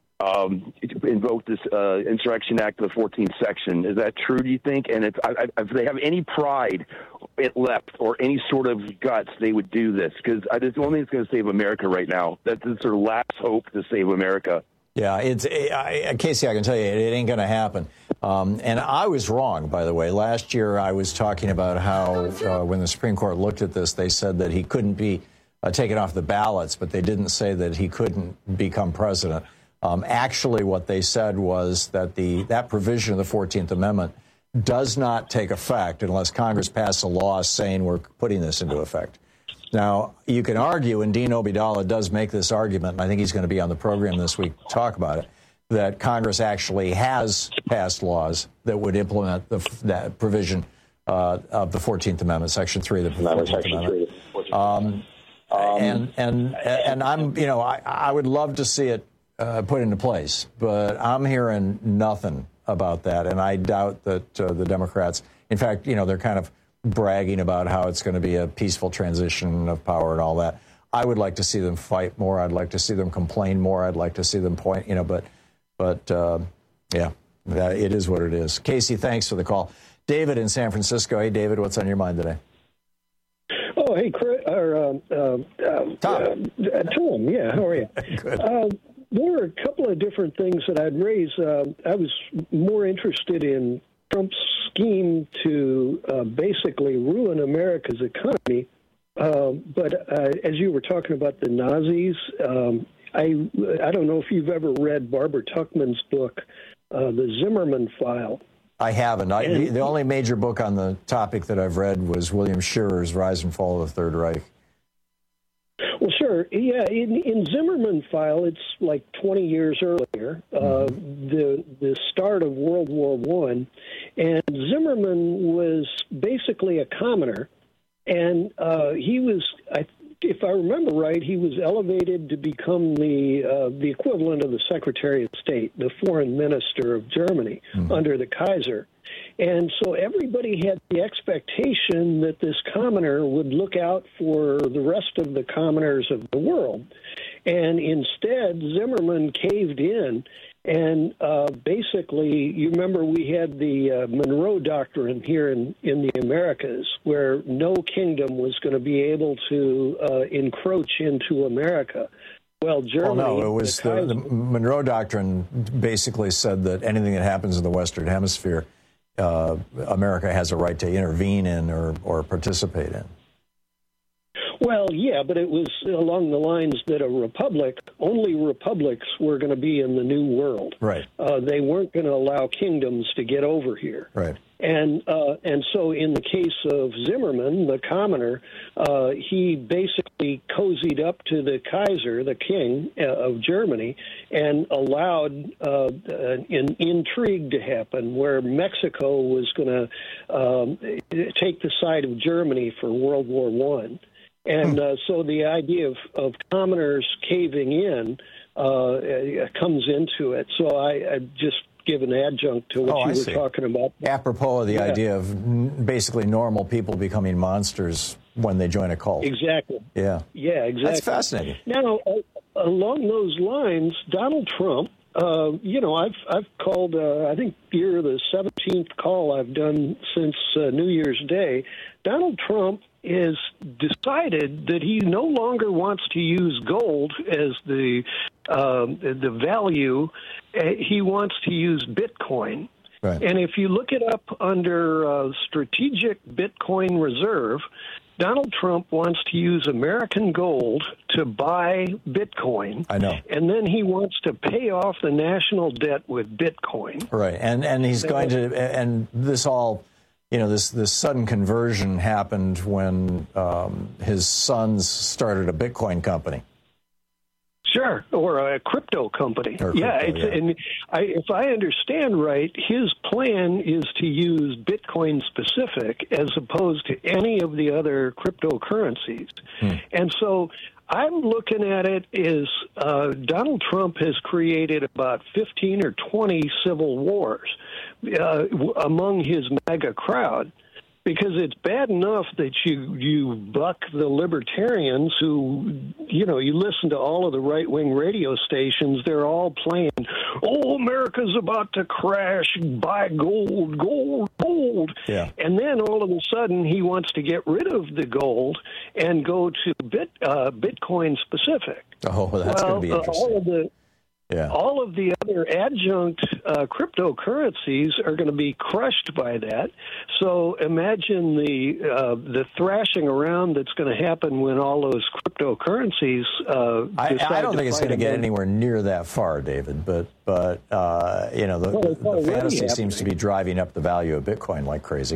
um, invoke this uh, Insurrection Act, the fourteenth section. Is that true, do you think? And if, I, if they have any pride left or any sort of guts, they would do this, because it's the only thing that's going to save America right now. That's their last hope to save America. Yeah, it's I, Casey, I can tell you, it, it ain't going to happen. Um, and I was wrong, by the way. Last year, I was talking about how uh, when the Supreme Court looked at this, they said that he couldn't be uh, taken off the ballots, but they didn't say that he couldn't become president. Um, actually, what they said was that the that provision of the fourteenth Amendment does not take effect unless Congress passes a law saying we're putting this into effect. Now, you can argue, and Dean Obeidallah does make this argument, and I think he's going to be on the program this week to talk about it, that Congress actually has passed laws that would implement the, that provision uh, of the fourteenth Amendment, Section three of the fourteenth Amendment. Um, um, and and and I'm, you know, I, I would love to see it uh, put into place, but I'm hearing nothing about that, and I doubt that uh, the Democrats, in fact, you know, they're kind of bragging about how it's going to be a peaceful transition of power and all that. I would like to see them fight more. I'd like to see them complain more. I'd like to see them point, you know, but, but uh, yeah, it is what it is. Casey, thanks for the call. David in San Francisco. Hey, David, what's on your mind today? Oh, hey, Chris, or, uh, uh, Tom. Uh, Tom, yeah, how are you? Good. Uh, there were a couple of different things that I'd raise. Uh, I was more interested in Trump's scheme to uh, basically ruin America's economy. Uh, but uh, as you were talking about the Nazis, um, I I don't know if you've ever read Barbara Tuchman's book, uh, The Zimmerman File. I haven't. I, the, the only major book on the topic that I've read was William Shearer's Rise and Fall of the Third Reich. Well, sure. Yeah, in, in Zimmerman File, it's like twenty years earlier, uh, the the start of World War One, and Zimmerman was basically a commoner, and uh, he was, I, if I remember right, he was elevated to become the uh, the equivalent of the Secretary of State, the Foreign Minister of Germany mm-hmm. under the Kaiser. And so everybody had the expectation that this commoner would look out for the rest of the commoners of the world. And instead, Zimmerman caved in. And uh, basically, you remember we had the uh, Monroe Doctrine here in, in the Americas, where no kingdom was going to be able to uh, encroach into America. Well, Germany... Well, no, it was the, Kaiser, the Monroe Doctrine basically said that anything that happens in the Western Hemisphere, Uh, America has a right to intervene in or, or participate in. Well, yeah, but it was along the lines that a republic, only republics were going to be in the New World. Right. Uh, they weren't going to allow kingdoms to get over here. Right. And uh, and so in the case of Zimmerman, the commoner, uh, he basically cozied up to the Kaiser, the king uh, of Germany, and allowed uh, an intrigue to happen where Mexico was going to um, take the side of Germany for World War One. And uh, so the idea of, of commoners caving in uh, comes into it. So I, I just give an adjunct to what oh, you I were see. talking about. Apropos of the yeah. idea of basically normal people becoming monsters when they join a cult. Exactly. Yeah. Yeah, exactly. That's fascinating. Now, uh, along those lines, Donald Trump, uh, you know, I've I've called, uh, I think you're the seventeenth call I've done since uh, New Year's Day. Donald Trump has decided that he no longer wants to use gold as the um, the value. He wants to use Bitcoin. Right. And if you look it up under uh, Strategic Bitcoin Reserve, Donald Trump wants to use American gold to buy Bitcoin. I know. And then he wants to pay off the national debt with Bitcoin. Right. And and he's going to, and this all, you know, this, this sudden conversion happened when um, his sons started a Bitcoin company. Sure, or a crypto company. Or yeah, crypto, it's, yeah. and I, if I understand right, his plan is to use Bitcoin specific as opposed to any of the other cryptocurrencies. Hmm. And so I'm looking at it as uh, Donald Trump has created about fifteen or twenty civil wars uh, among his MAGA crowd. Because it's bad enough that you you buck the libertarians who, you know, you listen to all of the right-wing radio stations, they're all playing, oh, America's about to crash, buy gold, gold, gold. Yeah. And then all of a sudden he wants to get rid of the gold and go to bit uh, Bitcoin specific. Oh, well, that's well, going to be uh, interesting. all of the Yeah. All of the other adjunct uh, cryptocurrencies are going to be crushed by that. So imagine the uh, the thrashing around that's going to happen when all those cryptocurrencies. Uh, I, decide I don't to think it's fight going to get against- anywhere near that far, David. But but uh, you know the, Well, it's the already fantasy seems to happening. be driving up the value of Bitcoin like crazy.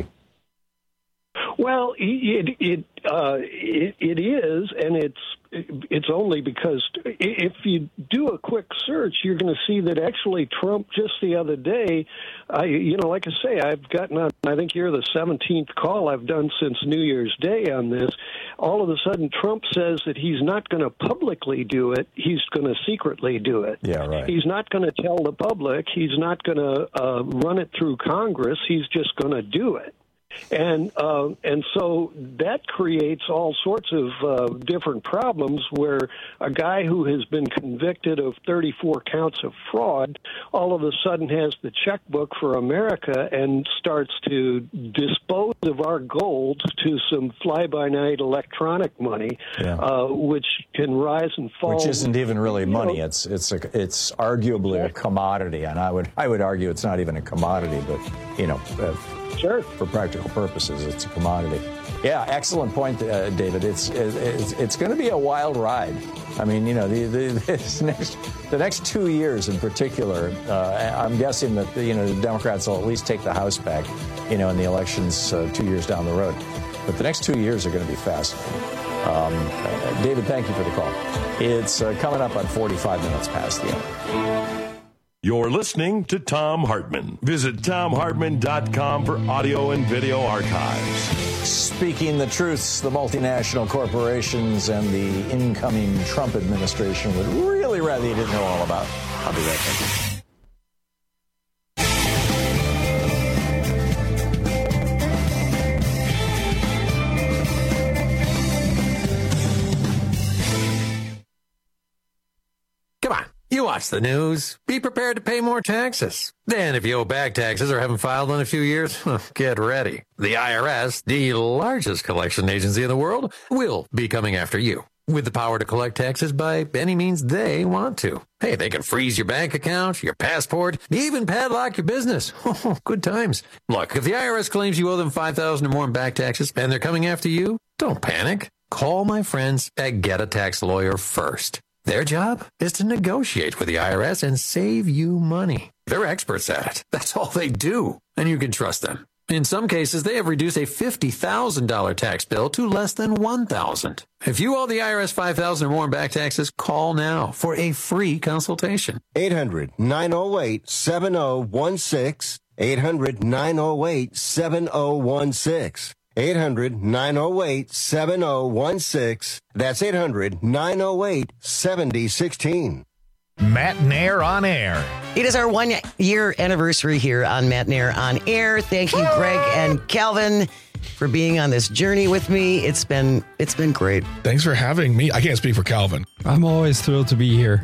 Well, it it uh, it, it is, and it's it's only because if you do a quick search, you're going to see that actually Trump just the other day, I you know, like I say, I've gotten on. I think you're the seventeenth call I've done since New Year's Day on this. All of a sudden, Trump says that he's not going to publicly do it; he's going to secretly do it. Yeah, right. He's not going to tell the public. He's not going to uh, run it through Congress. He's just going to do it. And uh, and so that creates all sorts of uh, different problems where a guy who has been convicted of thirty-four counts of fraud all of a sudden has the checkbook for America and starts to dispose of our gold to some fly-by-night electronic money, Yeah. uh, which can rise and fall. Which isn't even really You money. know, It's it's a, it's arguably a commodity, and I would I would argue it's not even a commodity, but you know, uh, sure, for practical purposes, it's a commodity. Yeah, excellent point, uh, David. It's it's it's going to be a wild ride. I mean, you know, the the this next the next two years in particular, uh, I'm guessing that the, you know the Democrats will at least take the House back, you know, in the elections uh, two years down the road. But the next two years are going to be fascinating. Um, uh, David, thank you for the call. It's uh, coming up on forty-five minutes past the hour. You're listening to Thom Hartmann. Visit Thom Hartmann dot com for audio and video archives. Speaking the truths, the multinational corporations and the incoming Trump administration would really rather you didn't know all about. I'll be right back. Come on, you watch the news. Be prepared to pay more taxes. Then, if you owe back taxes or haven't filed in a few years, get ready. The I R S, the largest collection agency in the world, will be coming after you with the power to collect taxes by any means they want to. Hey, they can freeze your bank account, your passport, even padlock your business. Good times. Look, if the I R S claims you owe them five thousand dollars or more in back taxes and they're coming after you, don't panic. Call my friends at Get a Tax Lawyer first. Their job is to negotiate with the I R S and save you money. They're experts at it. That's all they do, and you can trust them. In some cases, they have reduced a fifty thousand dollars tax bill to less than one thousand dollars. If you owe the I R S five thousand dollars or more in back taxes, call now for a free consultation. eight hundred nine oh eight seven oh one six. eight hundred nine oh eight seven oh one six. eight hundred nine oh eight seven oh one six. That's eight hundred nine oh eight seven oh one six. Matt Nair on air. It is our one year anniversary here on Matt Nair on air. Thank you, Greg and Calvin, for being on this journey with me. It's been it's been great. Thanks for having me. I can't speak for Calvin. I'm always thrilled to be here.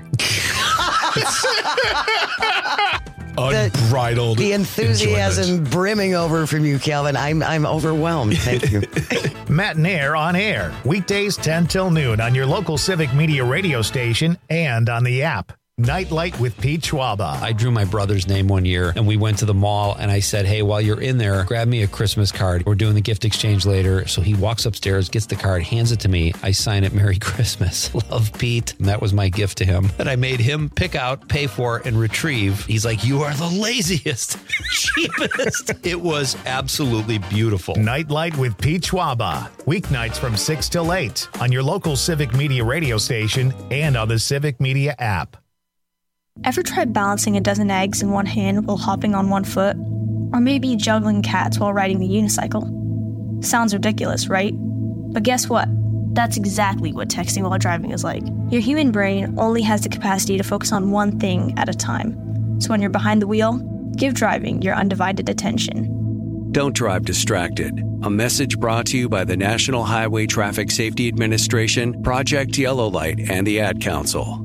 Unbridled. The enthusiasm enjoyment. brimming over from you, Calvin. I'm I'm overwhelmed. Thank you. Matt Nair on air. Weekdays ten till noon on your local Civic Media radio station and on the app. Nightlight with Pete Schwaba. I drew my brother's name one year and we went to the mall and I said, hey, while you're in there, grab me a Christmas card. We're doing the gift exchange later. So he walks upstairs, gets the card, hands it to me. I sign it, Merry Christmas. Love, Pete. And that was my gift to him that I made him pick out, pay for, and retrieve. He's like, you are the laziest, cheapest. It was absolutely beautiful. Nightlight with Pete Schwaba. Weeknights from six till eight on your local Civic Media radio station and on the Civic Media app. Ever tried balancing a dozen eggs in one hand while hopping on one foot? Or maybe juggling cats while riding the unicycle? Sounds ridiculous, right? But guess what? That's exactly what texting while driving is like. Your human brain only has the capacity to focus on one thing at a time. So when you're behind the wheel, give driving your undivided attention. Don't drive distracted. A message brought to you by the National Highway Traffic Safety Administration, Project Yellow Light, and the Ad Council.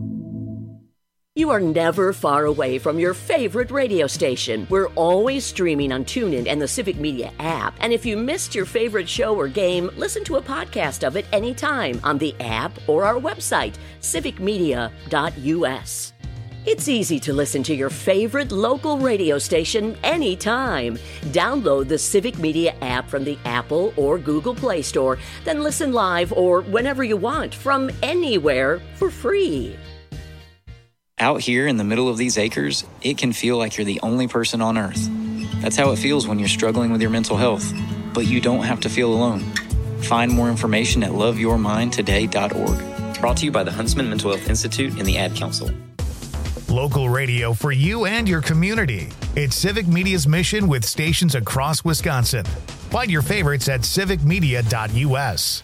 You are never far away from your favorite radio station. We're always streaming on TuneIn and the Civic Media app. And if you missed your favorite show or game, listen to a podcast of it anytime on the app or our website, civic media dot u s. It's easy to listen to your favorite local radio station anytime. Download the Civic Media app from the Apple or Google Play Store, then listen live or whenever you want from anywhere for free. Out here in the middle of these acres, it can feel like you're the only person on Earth. That's how it feels when you're struggling with your mental health. But you don't have to feel alone. Find more information at love your mind today dot org. Brought to you by the Huntsman Mental Health Institute and the Ad Council. Local radio for you and your community. It's Civic Media's mission with stations across Wisconsin. Find your favorites at civic media dot u s.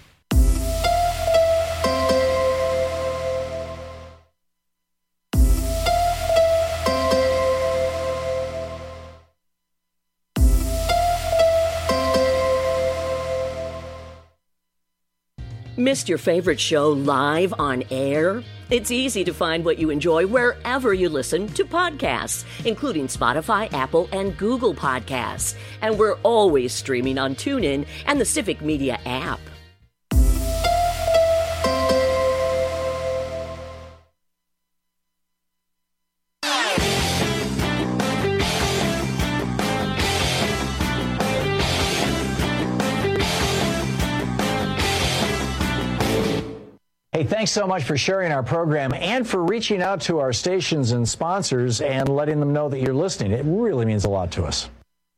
Missed your favorite show live on air? It's easy to find what you enjoy wherever you listen to podcasts, including Spotify, Apple, and Google Podcasts. And we're always streaming on TuneIn and the Civic Media app. Hey, thanks so much for sharing our program and for reaching out to our stations and sponsors and letting them know that you're listening. It really means a lot to us.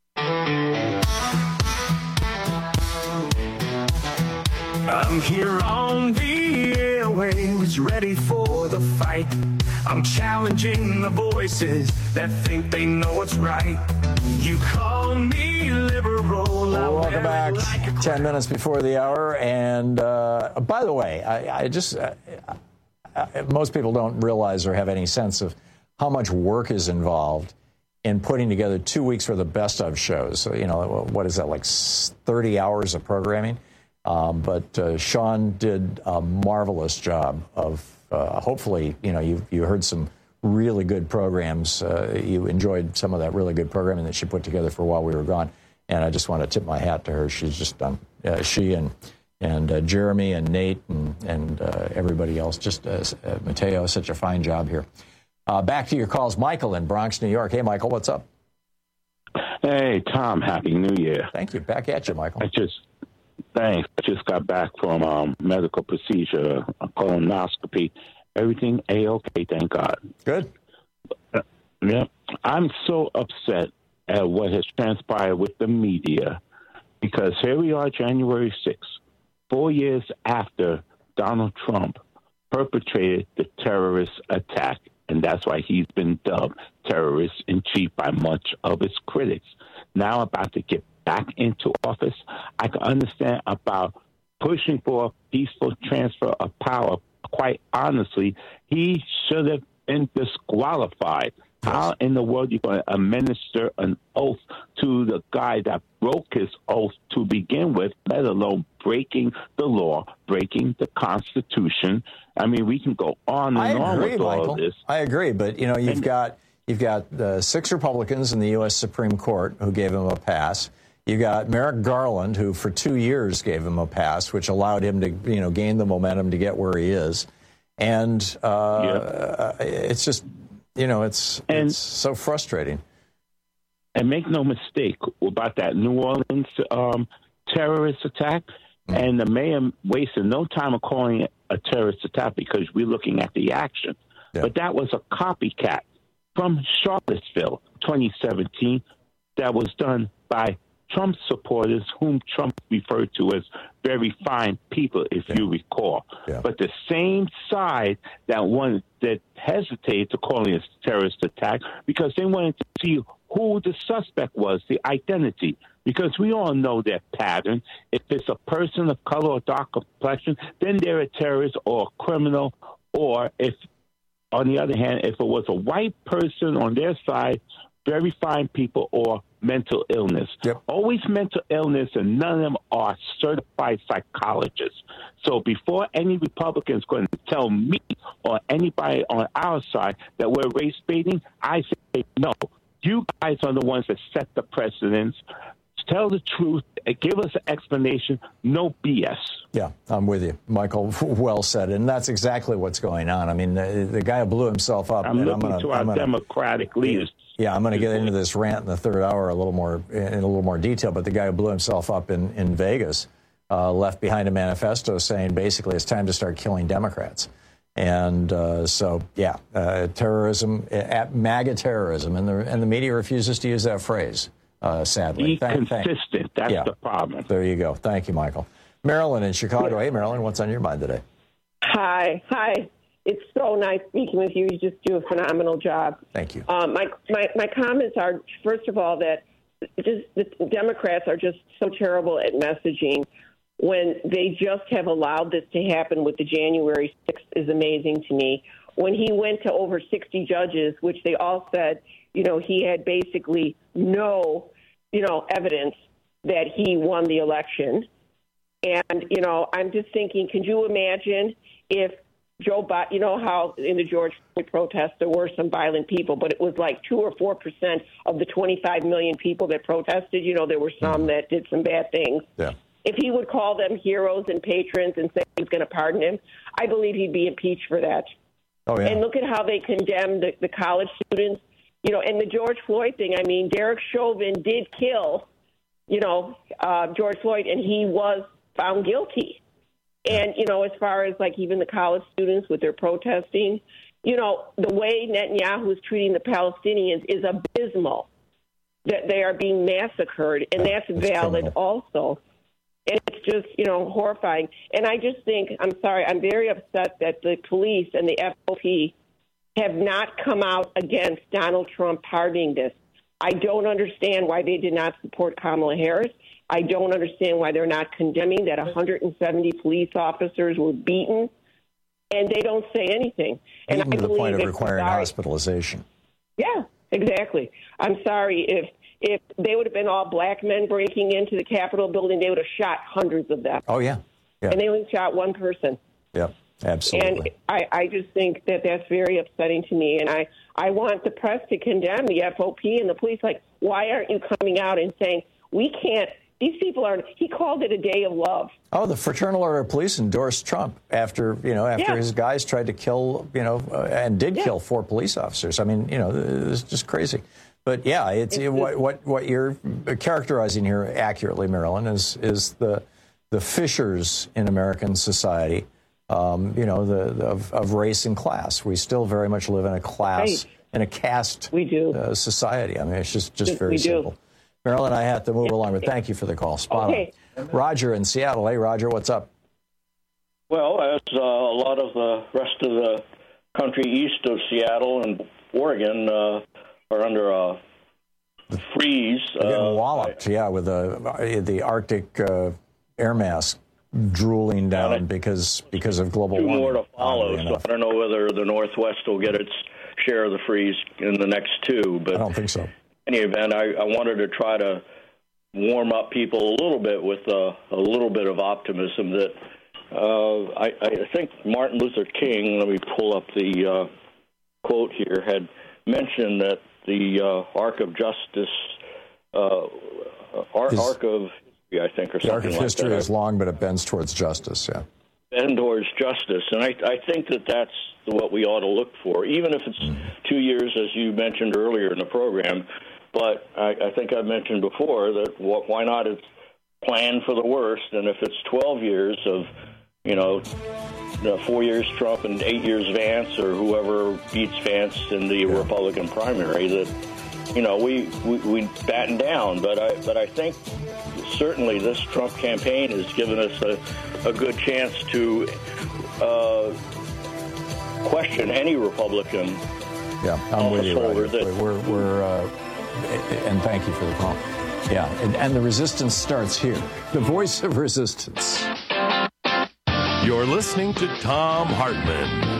I'm here on the airwaves, ready for the fight. I'm challenging the voices that think they know what's right. You call me liberal. Welcome back. Like Ten minutes before the hour. And uh, by the way, I, I just, uh, uh, most people don't realize or have any sense of how much work is involved in putting together two weeks worth of best of shows. So, you know, what is that, like thirty hours of programming? Um, but uh, Sean did a marvelous job of, uh, hopefully, you know, you you heard some really good programs. Uh, you enjoyed some of that really good programming that she put together for while we were gone. And I just want to tip my hat to her. She's just done, uh, she and and uh, Jeremy and Nate and, and uh, everybody else, just uh, uh, Mateo, such a fine job here. Uh, back to your calls. Michael in Bronx, New York. Hey, Michael, what's up? Hey, Tom, Happy New Year. Thank you. Back at you, Michael. I just, thanks. I just got back from um, medical procedure, a colonoscopy. Everything A-okay, thank God. Good. Uh, yeah. I'm so upset at what has transpired with the media, because here we are, January sixth, four years after Donald Trump perpetrated the terrorist attack, and that's why he's been dubbed terrorist-in-chief by much of his critics. Now about to get back into office, I can understand about pushing for a peaceful transfer of power. Quite honestly, he should have been disqualified. How in the world are you going to administer an oath to the guy that broke his oath to begin with, let alone breaking the law, breaking the Constitution? I mean, we can go on and I on agree, with all Michael. of this. I agree, but you know, you've And- got you've got uh, six Republicans in the U S Supreme Court who gave him a pass. You got Merrick Garland, who for two years gave him a pass, which allowed him to, you know, gain the momentum to get where he is. And uh, Yeah. it's just, you know, it's And- it's so frustrating. And make no mistake about that New Orleans um, terrorist attack. And the mayor wasted no time of calling it a terrorist attack because we're looking at the action. But that was a copycat from Charlottesville, twenty seventeen, that was done by Trump supporters, whom Trump referred to as very fine people, if you recall. But the same side that one that hesitated to call it a terrorist attack because they wanted to see who the suspect was, the identity. Because we all know their pattern. If it's a person of color or dark complexion, then they're a terrorist or a criminal. Or if, on the other hand, if it was a white person on their side, very fine people or mental illness. Always mental illness, and none of them are certified psychologists. So before any Republicans going to tell me or anybody on our side that we're race baiting, I say no. You guys are the ones that set the precedence. Tell the truth. Give us an explanation. No B S. Yeah, I'm with you, Michael. Well said, and that's exactly what's going on. I mean, the, the guy who blew himself up. I'm and looking I'm gonna, to our I'm gonna, Democratic leaders. Yeah, I'm going to get into this rant in the third hour a little more in a little more detail. But the guy who blew himself up in in Vegas uh, left behind a manifesto saying basically it's time to start killing Democrats. And uh, so, yeah, uh, terrorism, at MAGA terrorism, and the and the media refuses to use that phrase. Uh, sadly, Be Thank- thank- consistent. That's yeah. the problem. There you go. Thank you, Michael. Marilyn in Chicago. Hey, Marilyn, what's on your mind today? Hi. Hi. It's so nice speaking with you. You just do a phenomenal job. Thank you. Um, my, my, my comments are, first of all, that just, the Democrats are just so terrible at messaging. When they just have allowed this to happen with the January sixth is amazing to me. When he went to over sixty judges, which they all said, you know, he had basically no, you know, evidence that he won the election. And, you know, I'm just thinking, can you imagine if Joe Biden, you know how in the George Floyd protests there were some violent people, but it was like two or four percent of the twenty-five million people that protested. You know, there were some that did some bad things. Yeah. If he would call them heroes and patrons and say he was going to pardon him, I believe he'd be impeached for that. Oh, yeah. And look at how they condemned the, the college students. You know, and the George Floyd thing, I mean, Derek Chauvin did kill, you know, uh, George Floyd, and he was found guilty. And, you know, as far as like even the college students with their protesting, you know, the way Netanyahu is treating the Palestinians is abysmal, that they are being massacred. And that's valid criminal. Also. And it's just, you know, horrifying. And I just think, I'm sorry, I'm very upset that the police and the F O P have not come out against Donald Trump pardoning this. I don't understand why they did not support Kamala Harris. I don't understand why they're not condemning that one hundred seventy police officers were beaten, and they don't say anything. And Even I to the point of it's, requiring sorry. hospitalization. Yeah, exactly. I'm sorry. If if they would have been all black men breaking into the Capitol building, they would have shot hundreds of them. Oh, yeah. yeah. And they only shot one person. Yeah, absolutely. And I, I just think that that's very upsetting to me. And I, I want the press to condemn the F O P and the police. Like, why aren't you coming out and saying, we can't, these people are, he called it a day of love. Oh, the Fraternal Order of Police endorsed Trump after, you know, after Yeah. his guys tried to kill, you know, uh, and did Yeah. kill four police officers. I mean, you know, it's just crazy. But yeah, it's, it, what, what what you're characterizing here accurately, Marilyn, is is the the fissures in American society, um, you know, the, the of, of race and class. We still very much live in a class, Right. in a caste we do. Uh, society. I mean, it's just, just Yes, very we do. simple. Marilyn, I have to move along, but thank you for the call. Spot Okay. on. Roger in Seattle. Hey, Roger, what's up? Well, as uh, a lot of the rest of the country east of Seattle and Oregon uh, are under a freeze. They're getting uh, walloped, yeah, with the the Arctic uh, air mass drooling down because because of global two warming. more to follow, oddly so enough. I don't know whether the Northwest will get its share of the freeze in the next two. But I don't think so. In any event, I, I wanted to try to warm up people a little bit with a, a little bit of optimism that uh, I, I think Martin Luther King, let me pull up the uh, quote here, had mentioned that the uh, Arc of Justice, uh, Ar- His- Arc of History, I think, or The arc something of like history that. is long, but it bends towards justice, yeah. Bend towards justice. And I, I think that that's what we ought to look for, even if it's Mm-hmm. two years, as you mentioned earlier in the program. But I, I think I mentioned before that wh- why not plan for the worst? And if it's twelve years of, you know, uh, four years Trump and eight years Vance, or whoever beats Vance in the Republican primary, that, you know, we, we, we batten down. But I, but I think certainly this Trump campaign has given us a, a good chance to uh, question any Republican Yeah, I'm with you, officeholder Roger. that We're, we're uh, and thank you for the call. Yeah, and, and the resistance starts here. The voice of resistance. You're listening to Thom Hartmann.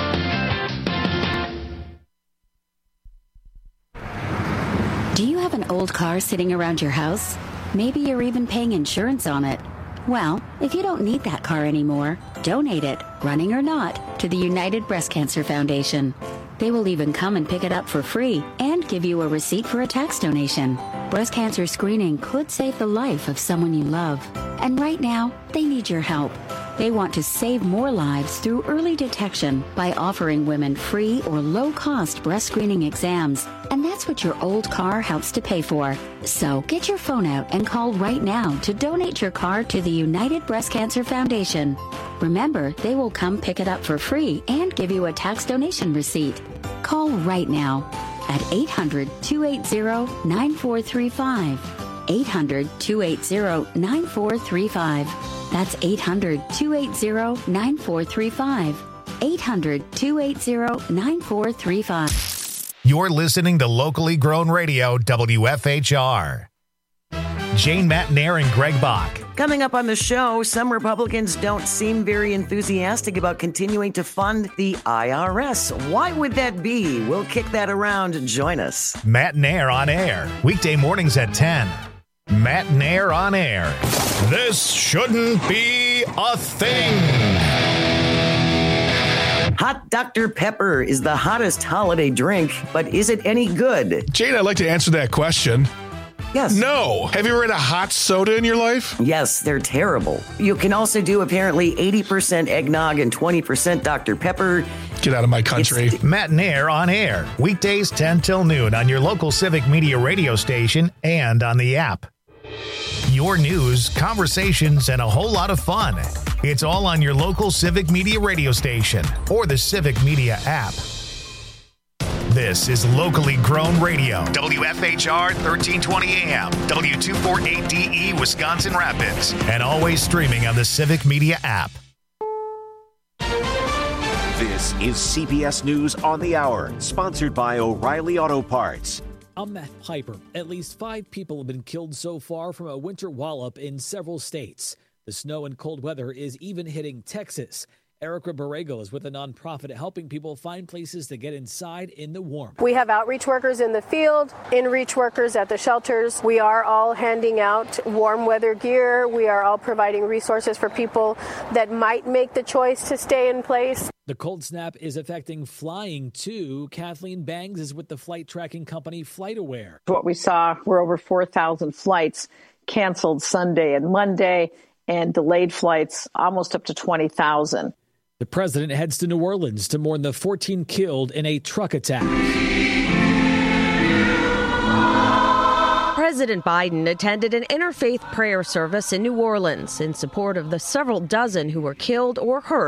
Do you have an old car sitting around your house? Maybe you're even paying insurance on it. Well, if you don't need that car anymore, donate it, running or not, to the United Breast Cancer Foundation. They will even come and pick it up for free and give you a receipt for a tax donation. Breast cancer screening could save the life of someone you love. And right now, they need your help. They want to save more lives through early detection by offering women free or low-cost breast screening exams. And that's what your old car helps to pay for. So get your phone out and call right now to donate your car to the United Breast Cancer Foundation. Remember, they will come pick it up for free and give you a tax donation receipt. Call right now at eight hundred, two eight zero, nine four three five. eight hundred, two eight zero, nine four three five. That's eight hundred, two eight zero, nine four three five. eight hundred, two eight zero, nine four three five. You're listening to locally grown radio, W F H R. Jane Matnair and Greg Bach. Coming up on the show, some Republicans don't seem very enthusiastic about continuing to fund the I R S. Why would that be? We'll kick that around. Join us. Matnair on air, weekday mornings at ten. Matt Nair on air. This shouldn't be a thing. Hot Doctor Pepper is the hottest holiday drink, but is it any good? Jane, I'd like to answer that question. Yes. No. Have you ever had a hot soda in your life? Yes, they're terrible. You can also do apparently eighty percent eggnog and twenty percent Doctor Pepper. Get out of my country. It's Matt Nair on air. Weekdays ten till noon on your local Civic Media radio station and on the app. Your news, conversations, and a whole lot of fun. It's all on your local Civic Media radio station or the Civic Media app. This is locally grown radio. W F H R thirteen twenty A M, W two forty-eight D E, Wisconsin Rapids, and always streaming on the Civic Media app. This is C B S News on the Hour, sponsored by O'Reilly Auto Parts. I'm Matt Piper. At least five people have been killed so far from a winter wallop in several states. The snow and cold weather is even hitting Texas. Erica Borrego is with a nonprofit helping people find places to get inside in the warmth. We have outreach workers in the field, in-reach workers at the shelters. We are all handing out warm weather gear. We are all providing resources for people that might make the choice to stay in place. The cold snap is affecting flying, too. Kathleen Bangs is with the flight tracking company FlightAware. What we saw were over four thousand flights canceled Sunday and Monday, and delayed flights almost up to twenty thousand. The president heads to New Orleans to mourn the fourteen killed in a truck attack. President Biden attended an interfaith prayer service in New Orleans in support of the several dozen who were killed or hurt